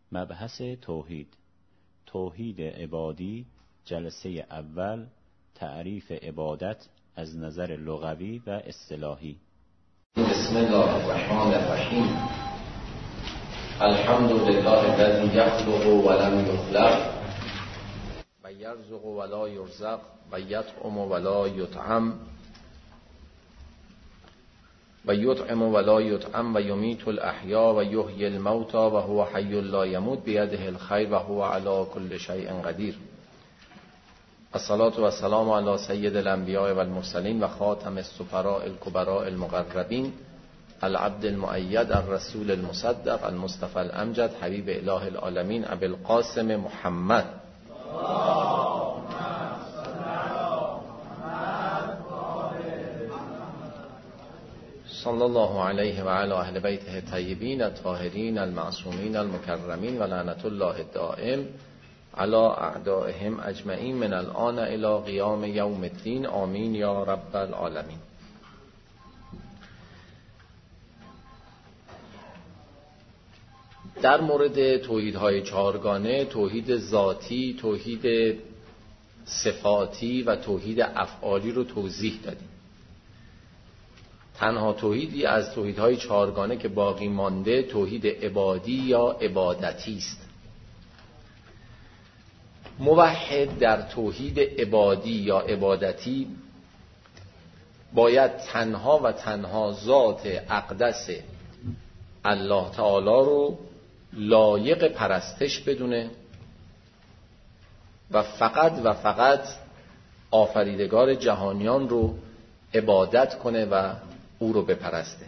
مبحث توحید، توحید عبادی، جلسه اول، تعریف عبادت از نظر لغوی و اصطلاحی. بسم الله الرحمن الرحیم. الحمد لله الذی یخلق ولم یخلق و یرزق ولا یرزق و یطعم ولا یطعم و یطعم ولا یطعم و یمیت الاحیا و یحیی الموتى و هو حی لا یموت بیده الخیر و هو علی کل شیء قدیر. الصلاة و السلام علی سید الانبیاء و المرسلین و خاتم السفراء الکبراء المقربین العبد المؤید الرسول المصدق المصطفى الامجد حبیب اله العالمین ابی القاسم محمد صلی الله علیه و علی اهل بیته الطیبین الطاهرین المعصومین المکرمین و لعنت الله الدائم علی اعدائهم اجمعین من الان الی قیام یوم الدین. آمین یا رب العالمین. در مورد توحیدهای چهارگانه، توحید ذاتی، توحید صفاتی و توحید افعالی رو توضیح دادیم. تنها توحیدی از توحیدهای چهارگانه که باقی مانده توحید عبادی یا عبادتی است. موحد در توحید عبادی یا عبادتی باید تنها و تنها ذات اقدس الله تعالی رو لایق پرستش بدونه و فقط آفریدگار جهانیان رو عبادت کنه و او رو بپرسته.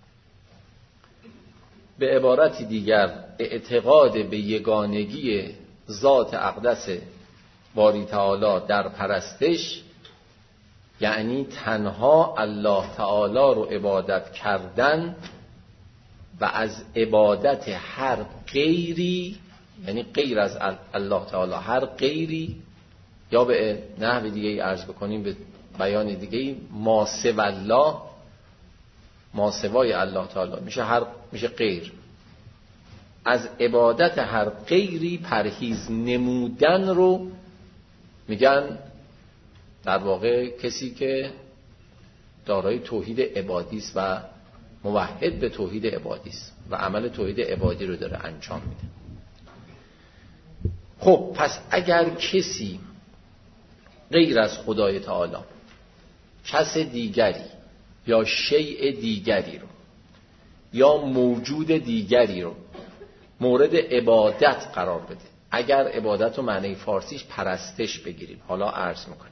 به عبارتی دیگر اعتقاد به یگانگی ذات اقدس باری تعالی در پرستش یعنی تنها الله تعالی رو عبادت کردن و از عبادت هر غیری، یعنی غیر از الله تعالی هر غیری، یا به نحو دیگه عرض بکنیم به بیان دیگه ما سوی الله، ما سوای الله تعالی میشه غیر، از عبادت هر غیری پرهیز نمودن رو میگن در واقع کسی که دارای توحید عبادی است و موحد به توحید عبادی است و عمل توحید عبادی رو داره انجام میده. خب پس اگر کسی غیر از خدای تعالی کس دیگری یا شیء دیگری رو یا موجود دیگری رو مورد عبادت قرار بده، اگر عبادت رو معنی فارسیش پرستش بگیریم، حالا عرض میکنیم،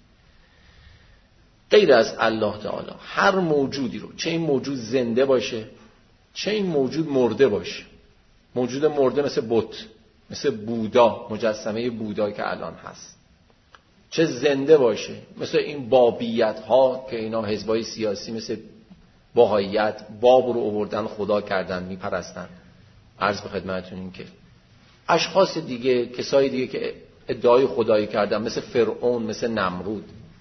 غیر از الله تعالی هر موجودی رو، چه این موجود زنده باشه چه این موجود مرده باشه، موجود مرده مثل بت، مثل بودا، مجسمه بودا که الان هست، چه زنده باشه مثل این بابیت ها که اینا حزبای سیاسی مثل بهائیت باب رو آوردن خدا کردن میپرستن. عرض به خدمتتون این که اشخاص دیگه، کسای دیگه که ادعای خدایی کردن مثل فرعون، مثل نمرود،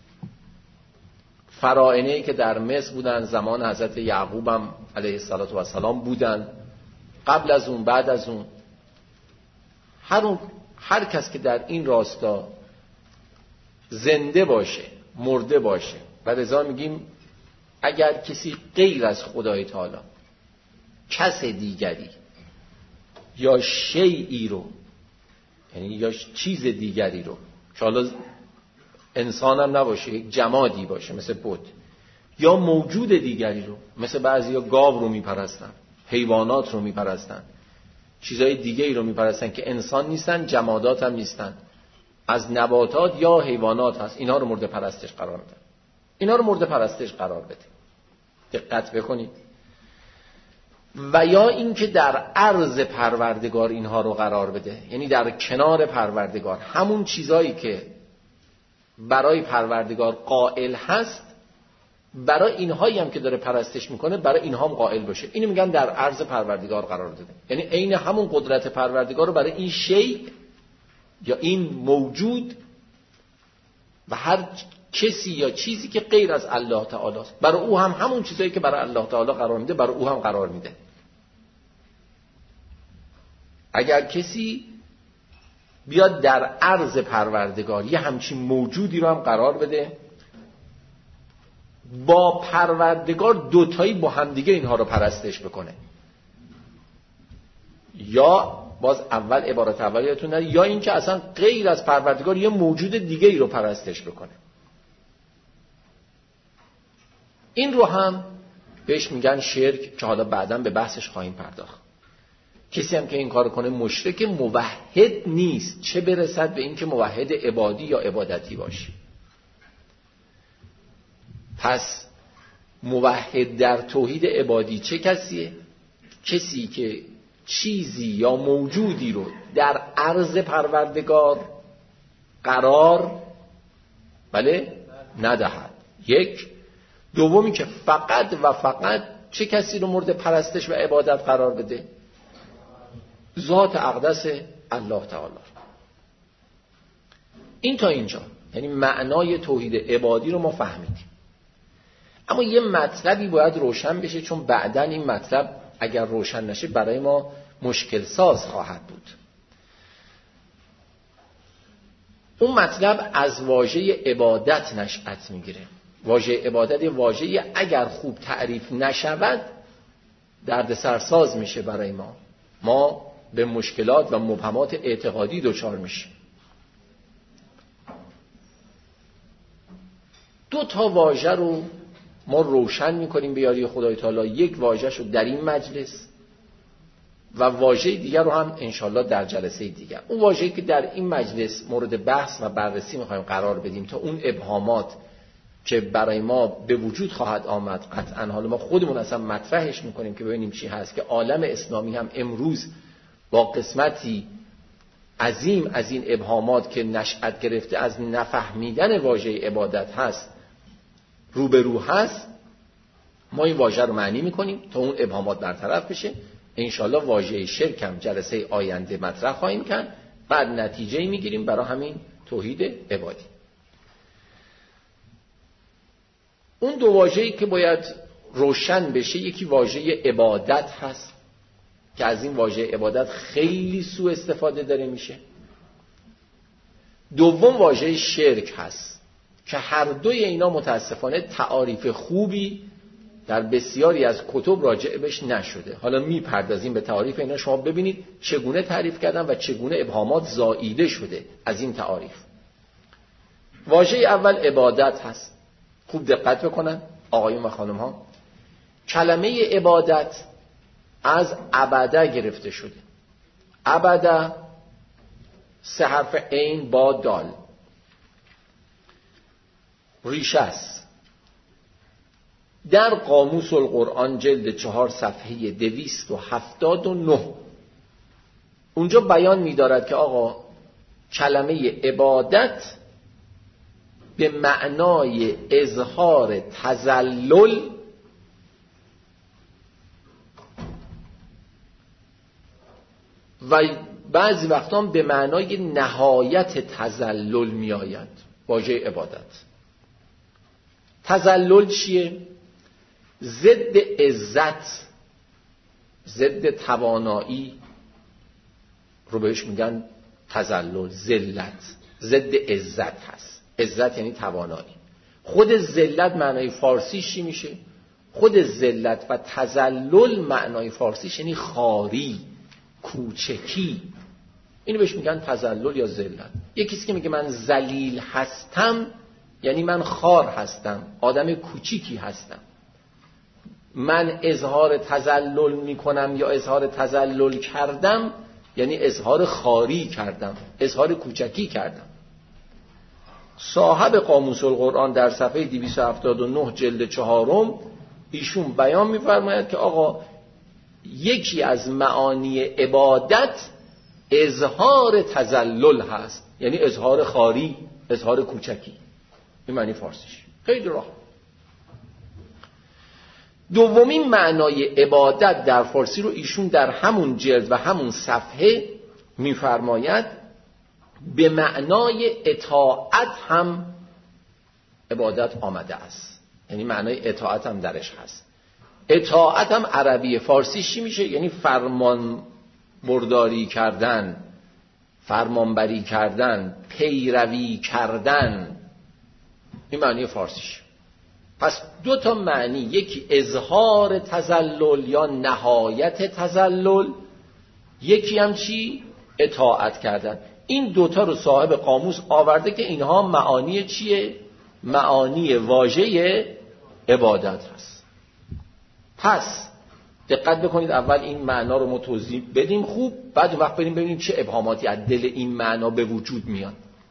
فراعنه‌ای که در مصر بودن زمان حضرت یعقوب هم علیه السلام بودن، قبل از اون بعد از اون، هر کس که در این راستا زنده باشه مرده باشه، و لذا میگیم اگر کسی غیر از خدای تعالی کس دیگری یا شیئی رو، یعنی یا چیز دیگری رو که حالا انسان هم نباشه، یک جمادی باشه مثل بت، یا موجود دیگری رو، مثل بعضیا گاو رو میپرستن، حیوانات رو میپرستن، چیزهای دیگری رو میپرستن که انسان نیستن، جمادات هم نیستن، از نباتات یا حیوانات هست، اینا رو مورد پرستش قرار میدن. اینا رو مورد پرستش قرار بده، دقت بکنید. و یا اینکه در عرض پروردگار اینها رو قرار بده، یعنی در کنار پروردگار، همون چیزایی که برای پروردگار قائل هست برای اینهایی هم که داره پرستش میکنه برای اینها هم قائل باشه. اینو میگن در عرض پروردگار قرار داده، یعنی عین همون قدرت پروردگار رو برای این شیء یا این موجود و هر کسی یا چیزی که غیر از الله تعالی است، برای او هم همون چیزایی که برای الله تعالی قرار میده برای او هم قرار میده. اگر کسی بیاد در عرض پروردگار یه همچین موجودی رو هم قرار بده، با پروردگار دوتایی با همدیگه اینها رو پرستش بکنه، یا باز اول عبارت اولیتون داره، یا اینکه اصلا غیر از پروردگار یه موجود دیگه ای رو پرستش بکنه، این رو هم بهش میگن شرک، که حالا بعداً به بحثش خواهیم پرداخت. کسی هم که این کار کنه مشرک، موحد نیست، چه برسد به این که موحد عبادی یا عبادتی باشی. پس موحد در توحید عبادی چه کسیه؟ کسی که چیزی یا موجودی رو در عرض پروردگار قرار ندهد. یک. دومی که فقط و فقط چه کسی رو مورد پرستش و عبادت قرار بده؟ ذات اقدس الله تعالی. این تا اینجا یعنی معنای توحید عبادی رو ما فهمیدیم. اما یه مطلبی باید روشن بشه، چون بعداً این مطلب اگر روشن نشه برای ما مشکل ساز خواهد بود. اون مطلب از واژه عبادت نشأت میگیره. واژه عبادت یه واژه اگر خوب تعریف نشود دردسرساز میشه برای ما به مشکلات و مبهمات اعتقادی دچار میشه. دو تا واژه رو ما روشن میکنیم به یاری خدای تعالی. یک واژه رو در این مجلس و واژه دیگر رو هم انشالله در جلسه دیگر. اون واژه‌ای که در این مجلس مورد بحث و بررسی میخوایم قرار بدیم تا اون ابهامات که برای ما به وجود خواهد آمد قطعاً حالا ما خودمون اصلا مطرحش میکنیم که ببینیم چی هست، که عالم اسلامی هم امروز با قسمتی عظیم از این ابهامات که نشأت گرفته از نفهمیدن واژه عبادت هست روبرو هست. ما این واژه رو معنی میکنیم تا اون ابهامات برطرف بشه. انشالله واژه شرک هم جلسه آینده مطرح خواهیم کرد، بعد نتیجه میگیریم برای همین توحید عبادی. اون دو واژه‌ای که باید روشن بشه، یکی واژه عبادت هست که از این واژه عبادت خیلی سوء استفاده داره میشه. دوم واژه شرک هست که هر دوی اینا متاسفانه تعاریف خوبی در بسیاری از کتب راجع بهش نشده. حالا میپردازیم به تعاریف اینا، شما ببینید چگونه تعریف کردن و چگونه ابهامات زائیده شده از این تعاریف. واژه اول عبادت هست. خوب دقت بکنن آقایون و خانم ها. کلمه عبادت از عبده گرفته شده. عبده 3 حرف عین با دال، ریشه است. در قاموس القرآن جلد 4 صفحه 279 اونجا بیان می‌دارد که آقا کلمه عبادت به معنای اظهار تذلل و بعضی وقتا به معنای نهایت تذلل می آید. واژه عبادت تذلل چیه؟ ضد عزت، ضد توانایی رو بهش میگن تذلل. ذلت ضد عزت هست. عزت یعنی توانایی. خود ذلت معنای فارسیش چی میشه؟ خود ذلت و تذلل معنای فارسیش یعنی خواری، کوچکی. اینو بهش میگن تذلل یا ذلت. یکیست که میگه من ذلیل هستم یعنی من خوار هستم، آدم کوچیکی هستم. من اظهار تذلل میکنم یا اظهار تذلل کردم یعنی اظهار خواری کردم، اظهار کوچکی کردم. صاحب قاموس القرآن در صفحه 279 جلد 4 ایشون بیان می‌فرماید که آقا یکی از معانی عبادت اظهار تذلل هست، یعنی اظهار خواری، اظهار کوچکی. این معنی فارسیش خیلی راحت. دومین معنای عبادت در فارسی رو ایشون در همون جلد و همون صفحه می‌فرماید به معنای اطاعت هم عبادت آمده است، یعنی معنای اطاعت هم درش هست. اطاعت هم عربی، فارسی چی میشه؟ یعنی فرمان مرداری کردن، فرمانبری کردن، پیروی کردن، این معنی فارسیش. پس دو تا معنی، یکی اظهار تذلل یا نهایت تذلل، یکی هم چی؟ اطاعت کردن. این دوتا رو صاحب قاموس آورده که اینها معانی چیه؟ معانی واژه عبادت هست. پس دقت بکنید، اول این معنا رو ما توضیح بدیم خوب، بعد وقت بریم ببینیم چه ابهاماتی از دل این معنا به وجود میاد.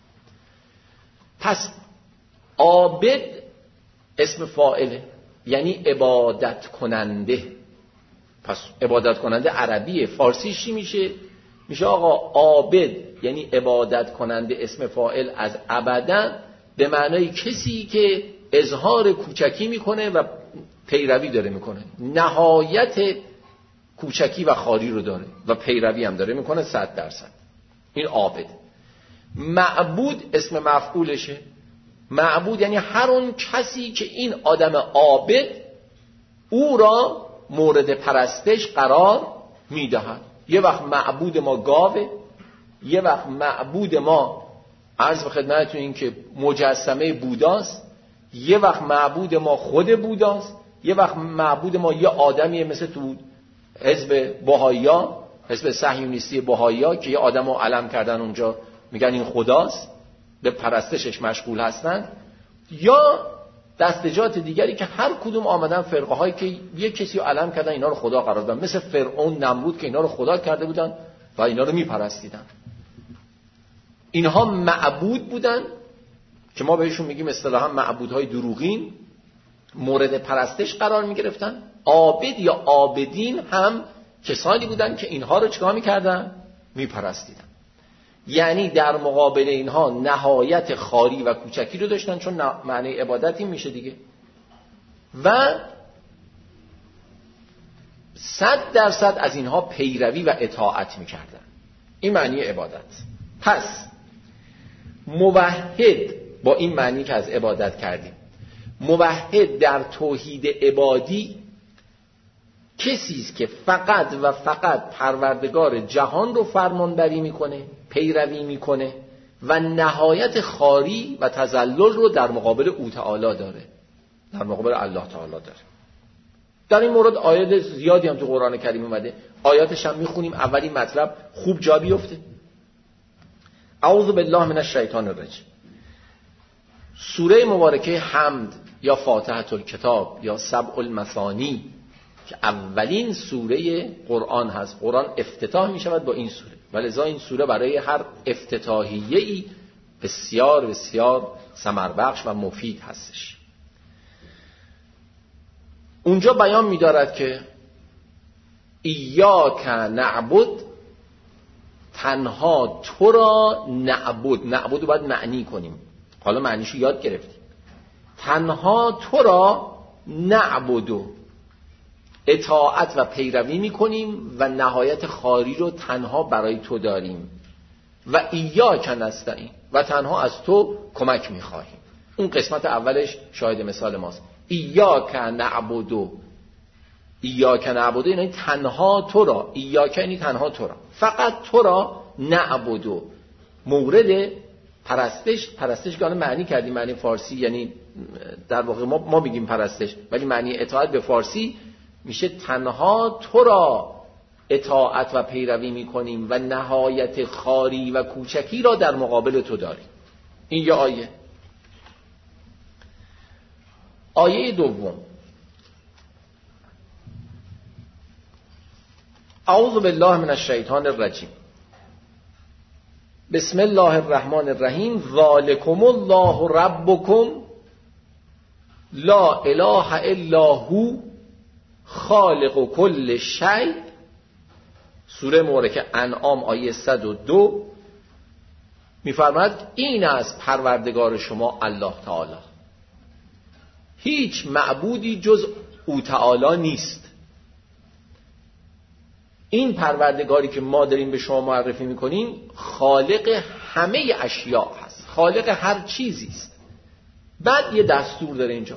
پس عابد اسم فاعله، یعنی عبادت کننده. پس عبادت کننده عربیه، فارسیش چی میشه؟ میشه آقا عابد یعنی عبادت کننده، اسم فاعل از عبدن، به معنای کسی که اظهار کوچکی میکنه و پیروی داره میکنه، نهایت کوچکی و خاری رو داره و پیروی هم داره میکنه 100%. این عابد. معبود اسم مفعولشه. معبود یعنی هر اون کسی که این آدم عابد او را مورد پرستش قرار میدهد. یه وقت معبود ما گاوه، یه وقت معبود ما عرض به خدمتتون این که مجسمه بوداست، یه وقت معبود ما خود بوداست، یه وقت معبود ما یه آدمیه مثل تو حزب بهائی‌ها، حزب صهیونیستی بهائی‌ها که یه آدمو علم کردن اونجا میگن این خداست، به پرستشش مشغول هستن، یا دستجات دیگری که هر کدوم آمدن فرقه هایی که یه کسی رو علم کردن اینا رو خدا قرار دادن، مثل فرعون، نمرود که اینا رو خدا کرده بودن و اینا رو میپرستیدن. اینها معبود بودن که ما بهشون میگیم اصطلاحا معبودهای دروغین، مورد پرستش قرار میگرفتن. عابد یا عابدین هم کسانی بودن که اینها رو چیکار میکردن؟ میپرستیدن. یعنی در مقابل اینها نهایت خاری و کوچکی رو داشتن، چون معنی عبادت این میشه دیگه، و 100% از اینها پیروی و اطاعت میکردن. این معنی عبادت. پس موحد با این معنی که از عبادت کردیم، موحد در توحید عبادی کسی است که فقط و فقط پروردگار جهان رو فرمانبری میکنه، پیروی میکنه و نهایت خاری و تذلل رو در مقابل او تعالی داره، در مقابل الله تعالی داره. در این مورد آیات زیادی هم تو قرآن کریم اومده، آیاتش هم میخونیم. اولین مطلب خوب جا بیفته. اعوذ بالله من الشیطان الرجیم. سوره مبارکه حمد یا فاتحه الکتاب یا سبع المثانی که اولین سوره قرآن هست، قرآن افتتاح می شود با این سوره، ولذا این سوره برای هر افتتاحیه‌ای بسیار بسیار ثمربخش و مفید هستش. اونجا بیان می دارد که ایاک نعبد، تنها تو را نعبد. نعبد رو باید معنی کنیم، حالا معنیشو یاد گرفتیم. تنها تو را نعبد، اطاعت و پیروی میکنیم و نهایت خاری رو تنها برای تو داریم. و ایاک نستعین، و تنها از تو کمک میخواهیم. اون قسمت اولش شاهد مثال ماست. ایاک نعبد، ایاک نعبد یعنی تنها تو را، ایاک یعنی تنها تو را، فقط تو را نعبد، مورد پرستش. پرستش که معنی کردیم، معنی فارسی یعنی در واقع ما میگیم پرستش، ولی معنی اطاعت به فارسی میشه تنها تو را اطاعت و پیروی میکنیم و نهایت خاری و کوچکی را در مقابل تو داریم. این یه آیه. آیه دوم، اعوذ بالله من الشیطان الرجیم، بسم الله الرحمن الرحیم، ذالکم الله ربکم لا اله الا هو خالق کل شیء. سوره مبارکه انعام آیه 102 می‌فرماید این از پروردگار شما الله تعالی، هیچ معبودی جز او تعالی نیست. این پروردگاری که ما داریم به شما معرفی میکنیم خالق همه اشیاء هست، خالق هر چیزی است. بعد یه دستور داره اینجا،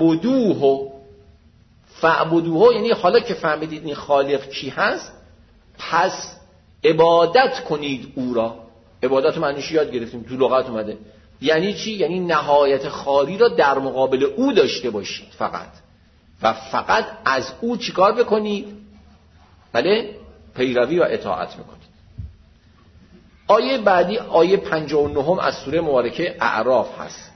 فعبدوه. فعبدوه یعنی حالا که فهمیدید این خالق کی هست، پس عبادت کنید او را. عبادت معنیش یاد گرفتیم، تو لغت اومده. یعنی چی؟ یعنی نهایت خاری را در مقابل او داشته باشید فقط، و فقط از او چیکار بکنید؟ بله، پیروی و اطاعت میکنید. آیه بعدی آیه 59 از سوره مبارکه اعراف هست.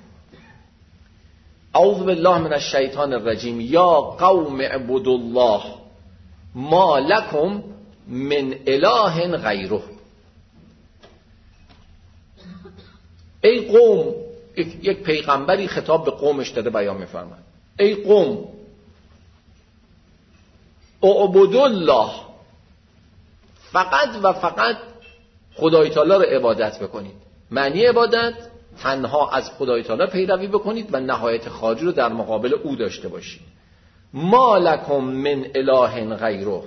اعوذ بالله من الشیطان الرجیم. یا قوم اعبدوا الله ما لکم من اله غیره. ای قوم، یک پیغمبری خطاب به قومش داره بیان میفرماید. ای قوم اعبدوا الله، فقط و فقط خدای تعالی رو عبادت بکنید. معنی عبادت تنها از خدای تعالی پیروی بکنید و نهایت خاری رو در مقابل او داشته باشید. ما لکم من اله غیره،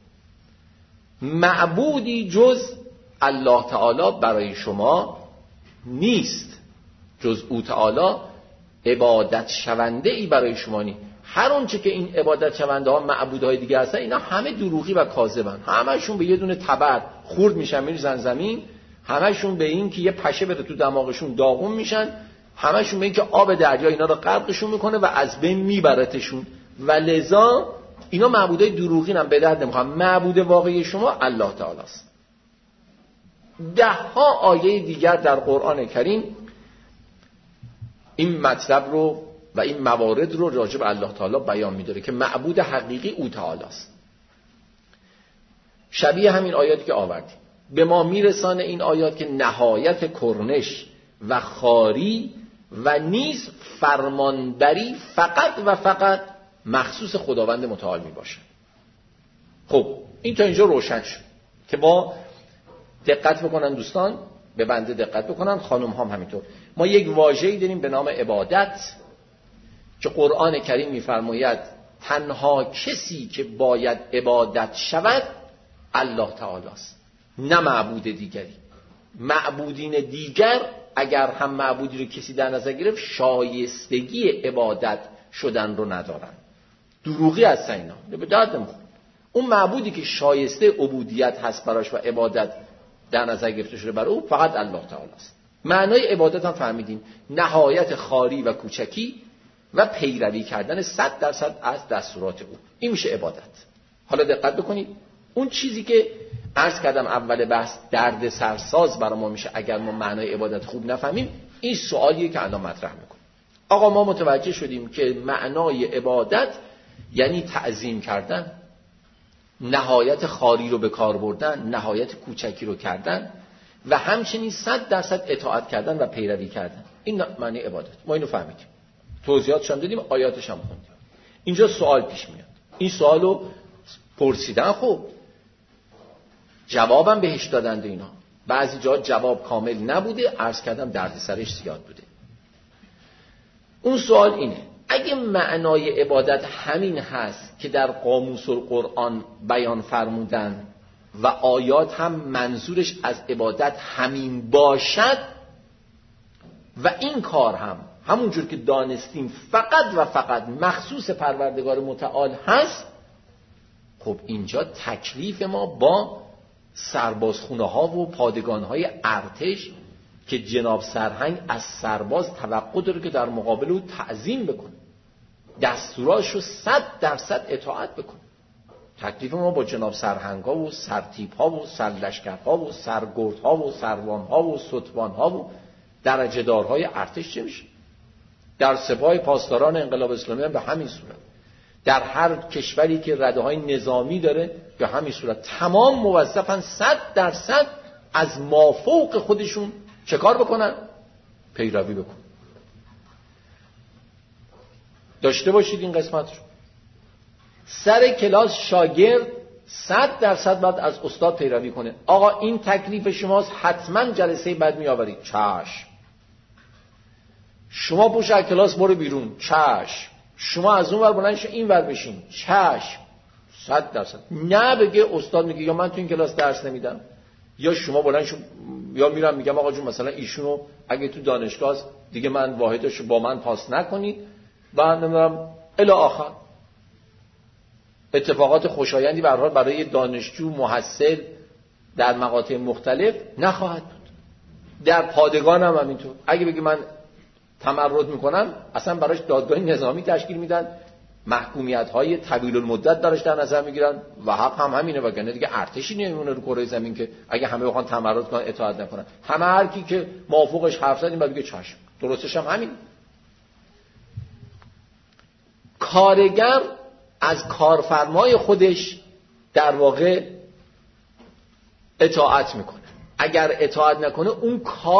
معبودی جز الله تعالی برای شما نیست، جز او تعالی عبادت شونده ای برای شما نیست. هر اونچه که این عبادت شونده ها معبودهای دیگه هستن، اینا همه دروغی و کاذبن. همشون به یه دونه تبر خورد میشن میریزن زمین، همشون به این که یه پشه بره تو دماغشون داغون میشن، همشون به این که آب دریا اینا رو غرقشون میکنه و از بین میبرتشون. و لذا اینا معبودای دروغین هم به درد نمیخوان. معبود واقعی شما الله تعالی است. 10 آیه دیگر در قرآن کریم این مطلب رو و این موارد رو راجع به الله تعالی بیان می‌داره که معبود حقیقی او تعالی است. شبیه همین آیاتی که آوردیم به ما میرسانه این آیات که نهایت کرنش و خاری و نیز فرمانبری فقط و فقط مخصوص خداوند متعال میباشه. خب این تا اینجا روشن شد که ما دقت بکنن دوستان، به بنده دقت بکنن، خانم هم همینطور. ما یک واژه‌ای داریم به نام عبادت که قرآن کریم میفرماید تنها کسی که باید عبادت شود الله تعالی است، نه معبود دیگری. معبودین دیگر اگر هم معبودی رو کسی در نظر گرفت شایستگی عبادت شدن رو ندارن، دروغی هستن اینا، به درد نمیخوره. اون معبودی که شایسته عبودیت هست براش و عبادت در نظر گرفته شده برای او فقط الله تعالی است. معنای عبادت هم فهمیدیم، نهایت خاری و کوچکی و پیروی کردن 100% از دستورات او، این میشه عبادت. حالا دقت بکنید، اون چیزی که عرض کردم اول بحث درد سرساز برای ما میشه اگر ما معنای عبادت خوب نفهمیم، این سوالیه که الان مطرح میکنیم. آقا ما متوجه شدیم که معنای عبادت یعنی تعظیم کردن، نهایت خاری رو به کار بردن، نهایت کوچکی رو کردن و همچنین 100% اطاعت کردن و پیروی کردن. این معنی عبادت. ما اینو فهمیدیم، توضیحاتش هم دادیم، آیاتش هم خوندیم. اینجا سوال پیش میاد. این سوالو پرسیدن، خب جوابم بهش دادند اینا. بعضی جا جواب کامل نبوده، عرض کردم دردسرش زیاد بوده. اون سوال اینه، اگه معنای عبادت همین هست که در قاموس القرآن بیان فرمودن و آیات هم منظورش از عبادت همین باشد و این کار هم همونجور که دانستیم فقط و فقط مخصوص پروردگار متعال هست، خب اینجا تکلیف ما با سربازخونه ها و پادگان های ارتش که جناب سرهنگ از سرباز توقع داره که در مقابل او تعظیم بکنه، دستوراشو 100% اطاعت بکنه. تکلیف ما با جناب سرهنگ ها و سرتیپ ها و سرلشکر ها و سرگرد ها و سروان ها و ستوان ها و درجه دارهای ارتش چه میشه؟ در سپاه پاسداران انقلاب اسلامی به همین صورت، در هر کشوری که رده های نظامی داره به همین صورت، تمام موظفن 100% از مافوق خودشون چه کار بکنن؟ پیروی بکنن. داشته باشید این قسمت رو. سر کلاس شاگرد 100% باید از استاد پیروی کنه. آقا این تکلیف شماست، حتما جلسه بعد می آورید. چشم. شما پوش از کلاس برو بیرون. چشم. شما از اون ور بلند شو این ور بشین. چشم. 100%. نه بگه استاد میگه یا من تو این کلاس درس نمیدم، یا شما بلند شو، یا میرم میگم آقا جون مثلا ایشونو اگه تو دانشگاه دیگه من واحدشو با من پاس نکنید و نمیدونم الی آخر. اتفاقات خوشایندی به هر حال برای دانشجو محصل در مقاطع مختلف نخواهد بود. در پادگان هم همینطور. اگه بگی من تمرد میکنم، اصلا براش دادگاه نظامی تشکیل میدن، محکومیت‌های طویل المدت براش در نظر میگیرن و حق هم همینه، وگرنه دیگه ارتشی نمیمونه رو کره زمین که اگه همه بخوان تمرد کنن اطاعت نکنن. همه هر کی که موافقش حرف زد این بعد بگه چشم. درستش هم همین. کارگر از کارفرمای خودش در واقع اطاعت میکنه. اگر اطاعت نکنه اون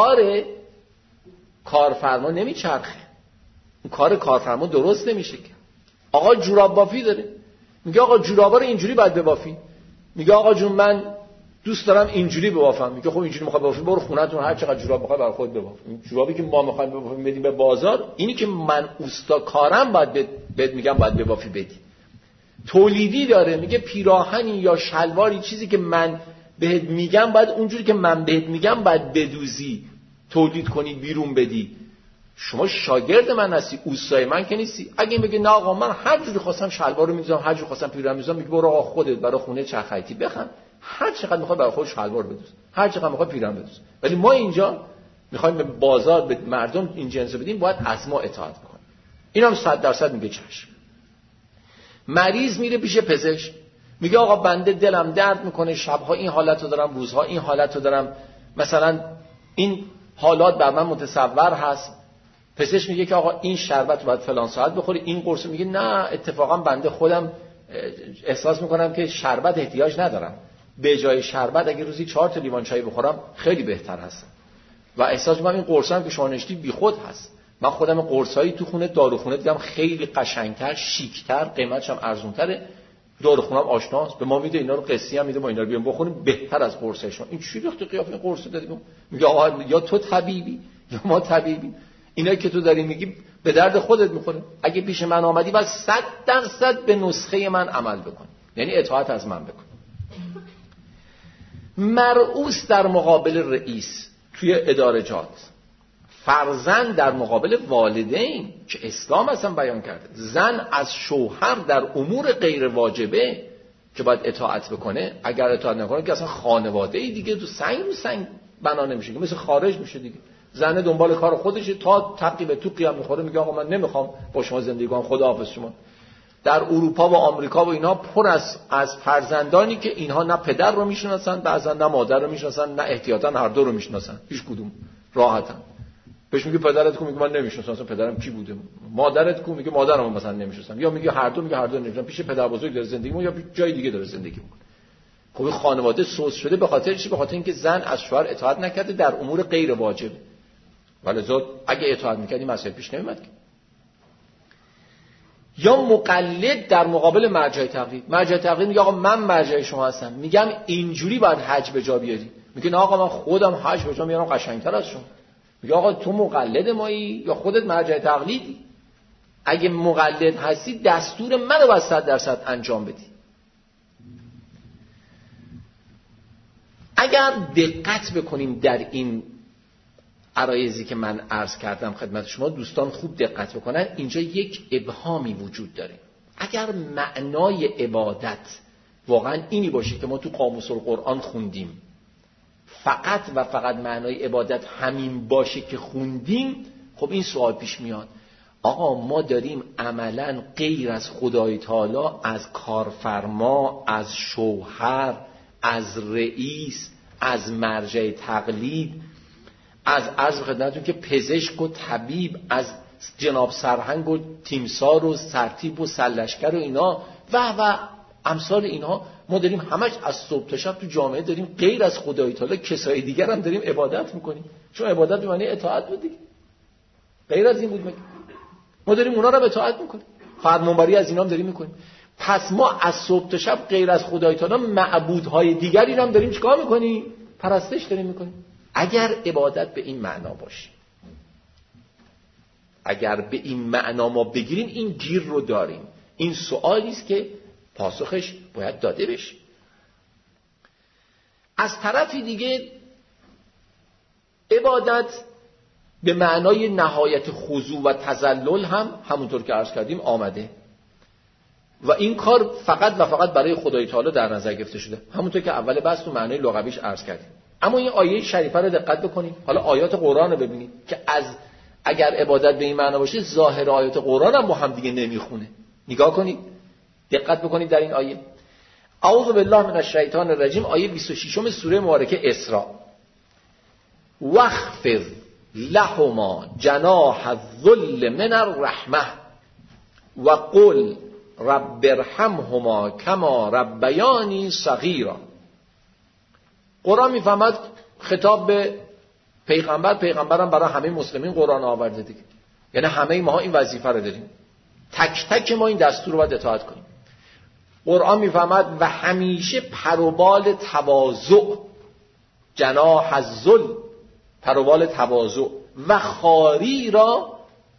کارفرما نمیچرخه، اون کار کارفرما درست نمیشه. آقا جوراب بافی داره، میگه آقا جورابا رو اینجوری باید ببافی. میگه آقا جون من دوست دارم اینجوری ببافم. میگه خب اینجوری میخوای ببافی، برو خونه‌تون هر چقدر جوراب بخوای برای خودت بباف. این جورابی که ما میخوایم ببافیم بدیم به بازار، اینی که من اوستا کارم باید بهت میگم باید ببافی بدی. تولیدی داره، میگه پیراهنی یا شلواری چیزی که من بهت میگم باید اونجوری که من بهت میگم باید بدوزی، تولید کنی، بیرون بدی. شما شاگرد من هستی، اوستای من که نیستی. اگه این بگه نه آقا من هر جوری خواستم شلوار رو میذارم، هر جوری خواستم پیراهن میذارم، میگه برو آقا خودت برای خونه چرخیتی بخن، هر چقدر میخوای برای خودت شلوار بدوز، هر چقدر میخوای پیراهن بدوز. ولی ما اینجا میخوایم به بازار به مردم این جنسو بدیم، باید از ما اطاعت بکنن. اینم 100% میگه چشم. مریض میره پیش پزشک، میگه آقا بنده دلم درد میکنه، شبها این حالتو دارم، روزها این حالتو دارم، مثلا این حالات بر من متصور هست. پزشک میگه که آقا این شربت رو باید فلان ساعت بخوری، این قرص. میگه نه اتفاقا بنده خودم احساس میکنم که شربت احتیاج ندارم، به جای شربت اگه روزی 4 تا لیوان چای بخورم خیلی بهتر هستم و احساس میکنم این قرصام که شما نوشتی بیخود هست. من خودم قرصایی تو خونه داروخونه دیدم خیلی قشنگتر، شیکتر، قیمتش هم ارزونتره. داروخونه‌ام آشناست، به ما میده اینا رو قصی هم میده، ما اینا رو بیام بخوریم بهتر از قرصشون. این چی وقتی قیافه قرص دادیم؟ میگه آقا یا تو طبیبی یا ما طبیبی. اینایی که تو داری میگی به درد خودت میخوره. اگه پیش من آمدی باید 100% به نسخه من عمل بکن، یعنی اطاعت از من بکن. مرئوس در مقابل رئیس توی ادارجات، فرزند در مقابل والدین که اسلام اصلا بیان کرده، زن از شوهر در امور غیر واجبه که باید اطاعت بکنه. اگر اطاعت نکنه که اصلا خانواده‌ای دیگه تو سنگ بنا نمیشه، که مثل خارج میشه دیگه. زنه دنبال کار خودشه تا تقیب تو قیام میخوره، میگه آقا من نمیخوام با شما زندگی کنم، خداحافظ شما. در اروپا و آمریکا و اینا پر از فرزندانی که اینها نه پدر رو میشناسن، بعضا نه مادر رو میشناسن، نه احتیاطاً هر دو رو میشناسن، هیچ کدوم، راحتن. بهش میگه پدرت کو، میگه من نمیشناسم اصلا پدرم کی بوده. مادرت کو، میگه مادرم مثلا نمیشناسم. یا میگه هر دو، میگه هر دو نمیشناسم، پیش پدر بزرگ داره زندگی میکنه یا جای دیگه داره زندگی میکنه. خب خانواده سوس شده به خاطر چی؟ به خاطر اینکه زن از شوهر اطاعت نکرده در امور غیر واجب. ولذا اگه اطاعت میکردی مسئله پیش نمیاد. یا مقلد در مقابل مرجع تقلید. مرجع تقلید میگه آقا من مرجع شما هستم، میگم اینجوری باید حج به جا بیاری، میگه نه آقا من خودم حج به جا میارم قشنگتر از شما. میگه آقا تو مقلد مایی یا خودت مرجع تقلیدی؟ اگه مقلد هستی دستور منو باید 100% انجام بدی. اگر دقت بکنیم در این عرایضی که من عرض کردم خدمت شما، دوستان خوب دقت بکنن، اینجا یک ابهامی وجود داره. اگر معنای عبادت واقعا اینی باشه که ما تو قاموس القرآن خوندیم، فقط و فقط معنای عبادت همین باشه که خوندیم، خب این سوال پیش میاد آقا ما داریم عملا غیر از خدای تعالی، از کارفرما، از شوهر، از رئیس، از مرجع تقلید، از عرض خدمتتون که پزشک و طبیب، از جناب سرهنگ و تیمسار و سرتیپ و سرلشکر و اینا و امثال اینها، ما داریم همش از صبح تا شب تو جامعه داریم غیر از خدای تعالی کسای دیگر هم داریم عبادت میکنیم. چون عبادت به معنی اطاعت بود دیگه، غیر از این بود مگه؟ ما داریم اونا رو اطاعت میکنیم، فرمانبری از اینا هم داریم میکنیم. پس ما از صبح تا شب غیر از خدای تعالی معبودهای دیگری هم داریم چیکار میکنیم؟ پرستش داریم میکنیم. اگر عبادت به این معنا باشه، اگر به این معنا ما بگیریم، این گیر رو داریم. این سوالی است که پاسخش باید داده بشه. از طرفی دیگه عبادت به معنای نهایت خضوع و تذلل هم همونطور که عرض کردیم آمده. و این کار فقط و فقط برای خدای تعالی در نظر گرفته شده، همونطور که اول بحث تو معنای لغویش عرض کردیم. اما این آیه شریفه رو دقت بکنید، حالا آیات قرآن رو ببینید که اگر عبادت به این معنا باشه ظاهر آیات قرآن هم با هم دیگه نمیخونه. نگاه کنید، دقت بکنید در این آیه. اعوذ بالله من الشیطان الرجیم، آیه 26 سوره مبارکه اسراء. واخفض لهما جناح الذل من الرحمه وقل رب ارحمهما کما ربیانی صغیرا. قرآن میفهمد خطاب به پیغمبرم برای همه مسلمین قرآن آورده دیگه، یعنی همه ما این وظیفه رو داریم، تک تک ما این دستور رو باید اطاعت کنیم. قرآن میفهمد و همیشه پروبال تواضع، جناح الذل، پروبال تواضع و خاری را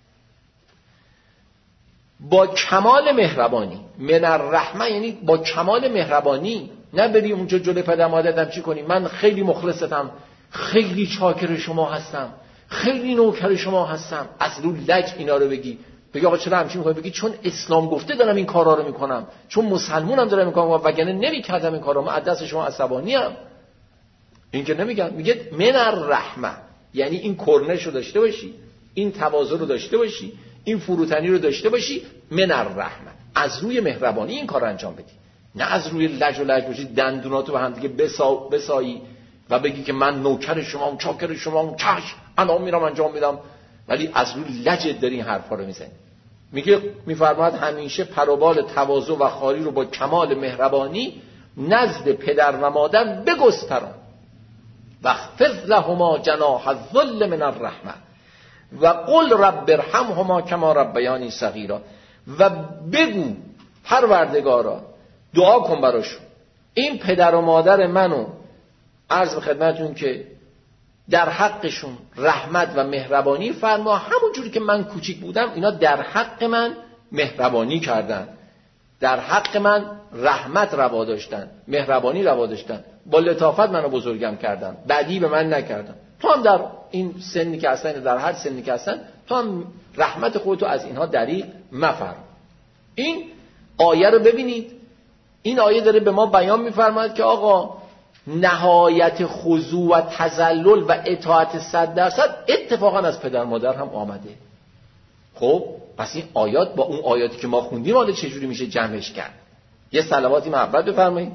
با کمال مهربانی، من الرحمه یعنی با کمال مهربانی، نه بری اونجا جلوی پدر مادرم چی کنی، من خیلی مخلصتم، خیلی چاکر شما هستم، خیلی نوکر شما هستم، از رو لج اینا رو بگی آقا چرا همچین می‌کنی، بگی چون اسلام گفته دارم این کارا رو میکنم، چون مسلمونم دارم این کارو، وگرنه نمیکردم این کارو، من از دست شما عصبانی ام. این که نمیگم، میگه من الرحمه، یعنی این کرنش رو داشته باشی، این تواضع رو داشته باشی، این فروتنی رو داشته باشی، من الرحمه، از روی مهربانی این کار رو انجام بدی، نه از روی لج و لج باشی، دندوناتو به هم دیگه بسایی و بگی که من نوکر شمام، چاکر شمام، چش انا میرم انجام میدم، ولی از روی لجت داری این حرفا رو میزنی. میگه میفرماد همیشه پروبال تواضع و خاری رو با کمال مهربانی نزد پدر و مادر بگستران. واخفض لهما جناح الذل من الرحمه و قل رب ارحمهما کما ربیانی صغیرا، و بگو پروردگارا دعا کن براشون، این پدر و مادر منو عرض به خدمتتون که در حقشون رحمت و مهربانی فرما، همون جوری که من کوچیک بودم اینا در حق من مهربانی کردن، در حق من رحمت روا داشتن، مهربانی روا داشتن، با لطافت منو بزرگم کردن، بدی به من نکردن. تو هم در این سنی که هستن، در هر سنی که هستن، تو هم رحمت خودتو از اینها دریغ مفرما. این آیه رو ببینید، این آیه داره به ما بیان می‌فرماید که آقا نهایت خضوع و تذلل و اطاعت 100% اتفاقا از پدر مادر هم آمده. خب پس این آیات با اون آیاتی که ما خوندیم حالا چجوری میشه جمعش کرد؟ یه صلواتی محبت بفرمایید.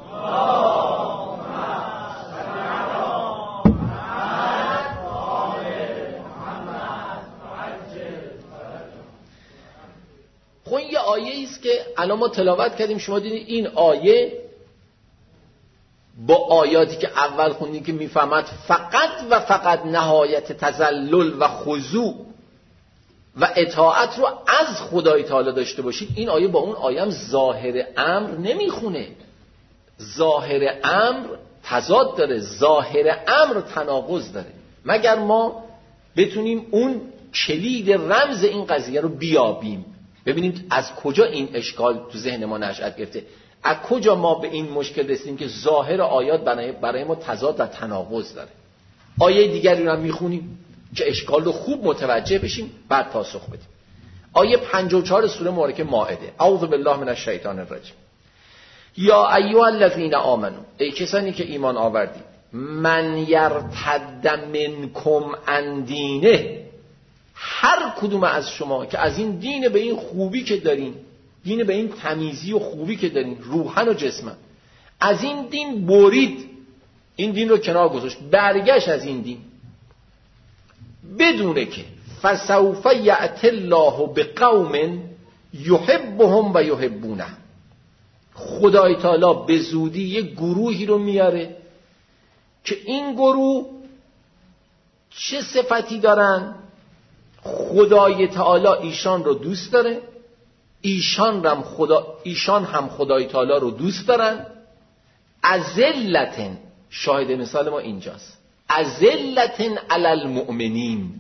خب این یه آیه است که الان ما تلاوت کردیم، شما دیدید این آیه با آیاتی که اول خوندیم که میفهمد فقط و فقط نهایت تذلل و خضوع و اطاعت رو از خدای تعالی داشته باشید، این آیه با اون آیه هم ظاهر امر نمیخونه. ظاهر امر تضاد داره، ظاهر امر تناقض داره، مگر ما بتونیم اون کلید رمز این قضیه رو بیابیم. ببینید از کجا این اشکال تو ذهن ما نشأت گرفته، از کجا ما به این مشکل رسیدیم که ظاهر آیات برای ما تضاد و تناقض داره. آیه دیگری رو هم میخونیم که اشکال رو خوب متوجه بشیم، بعد پاسخ بدیم. آیه 54 سوره مبارکه مائده. اعوذ بالله من الشیطان الرجیم. یا ایها الذین آمنو، ای کسانی که ایمان آوردید، من یرتد منکم عن دینه، هر کدوم از شما که از این دین به این خوبی که دارین، دین به این تمیزی و خوبی که دارین روحن و جسمن، از این دین برید، این دین رو کنار گذاشت، برگشت از این دین، بدونه که فسوف یأتی الله بقوم یحبهم و یحبونه، خدای تعالی به زودی یک گروهی رو میاره که این گروه چه صفتی دارن؟ خدای تعالی ایشان رو دوست داره، ایشان هم خدای تعالی رو دوست دارن. اذلتن، شاهد مثال ما اینجاست، اذلتن علی المؤمنین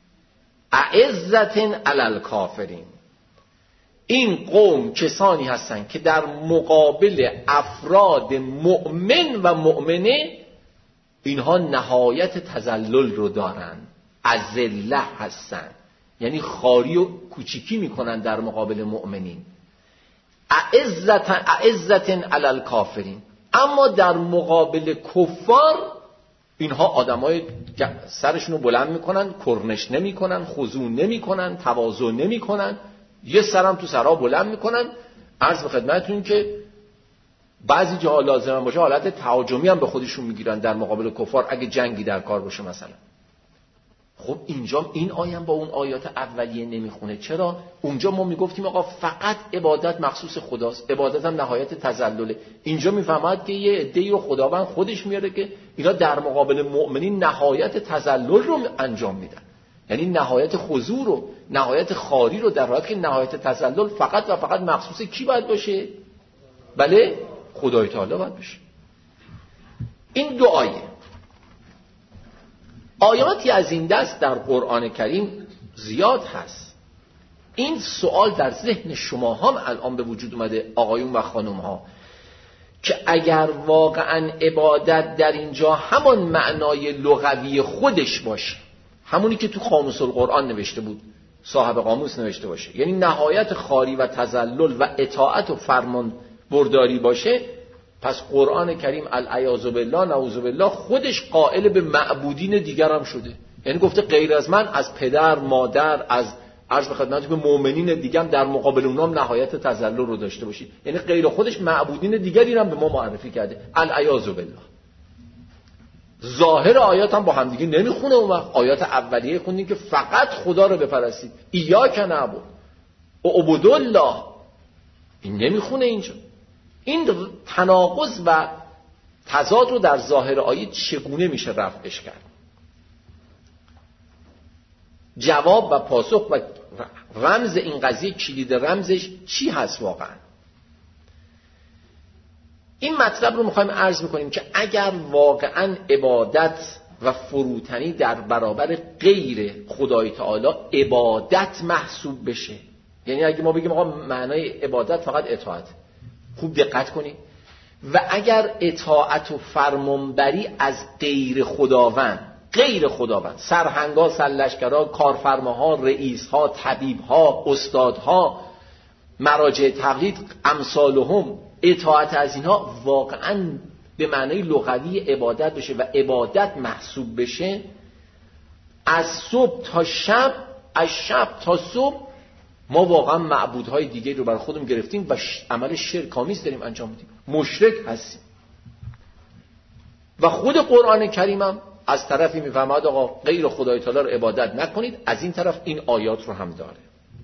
اعزتن علی الکافرین. این قوم کسانی هستند که در مقابل افراد مؤمن و مؤمنه اینها نهایت تذلل رو دارن، اذله هستن، یعنی خاری و کوچیکی میکنن در مقابل مؤمنین. اعزة علی الکافرین. اما در مقابل کفار اینها آدمای سرشونو بلند میکنن، کرنش نمیکنن، خضوع نمیکنن، تواضع نمیکنن، یه سرم تو سرها بلند میکنن. عرض به خدمتتون که بعضی جاها لازم باشه حالت تهاجمی هم به خودشون میگیرن در مقابل کفار اگه جنگی در کار باشه مثلا. خب اینجا این آیه با اون آیات اولیه نمیخونه. چرا؟ اونجا ما میگفتیم آقا فقط عبادت مخصوص خداست، عبادت هم نهایت تذلله. اینجا میفهمد که یه عده‌ای رو خداوند خودش میاره که اینا در مقابل مؤمنین نهایت تذلل رو انجام میدن، یعنی نهایت خضوع رو، نهایت خاری رو، در حالی که نهایت تذلل فقط و فقط مخصوص کی باید باشه؟ بله، خدای تعالی باید باشه. این دو آیاتی از این دست در قرآن کریم زیاد هست. این سوال در ذهن شما هم الان به وجود اومده آقایون و خانم ها که اگر واقعا عبادت در اینجا همان معنای لغوی خودش باشه، همونی که تو قاموس القرآن نوشته بود، صاحب قاموس نوشته باشه، یعنی نهایت خاری و تذلل و اطاعت و فرمان برداری باشه، پس قرآن کریم العیاذ بالله نعوذ بالله خودش قائل به معبودین دیگر هم شده. یعنی گفته غیر از من، از پدر، مادر، از عرض به خدمتتون به مؤمنین دیگه هم در مقابل اونها نهایت تذلل رو داشته باشید. یعنی غیر خودش معبودین دیگری هم به ما معرفی کرده. العیاذ بالله. ظاهر آیات هم با هم دیگه نمیخونه. اون وقت آیات اولیه خوندیم که فقط خدا رو بپرستید، ایاک نعبد و عبد الله، این نمیخونه اینجا. این تناقض و تضاد رو در ظاهر آیه چگونه میشه رفعش کرد؟ جواب و پاسخ و رمز این قضیه، کلید رمزش چی هست واقعا؟ این مطلب رو میخوایم عرض میکنیم که اگر واقعا عبادت و فروتنی در برابر غیر خدای تعالی عبادت محسوب بشه، یعنی اگه ما بگیم آقا معنای عبادت فقط اطاعت، خوب دقت کنید، و اگر اطاعت و فرمانبری از غیر خداوند، سرهنگا، سرلشکرها، کارفرماها، رئیسها، طبیبها، استادها، مراجع تقلید، امثالهم، اطاعت از اینها واقعا به معنای لغوی عبادت بشه و عبادت محسوب بشه، از صبح تا شب، از شب تا صبح ما واقعا معبودهای دیگه رو برای خودمون گرفتیم و عمل شرک‌آمیز داریم انجام میدیم، مشرک هستیم. و خود قرآن کریم هم از طرفی میفهمد آقا غیر خدای تعالی رو عبادت نکنید، از این طرف این آیات رو هم داره.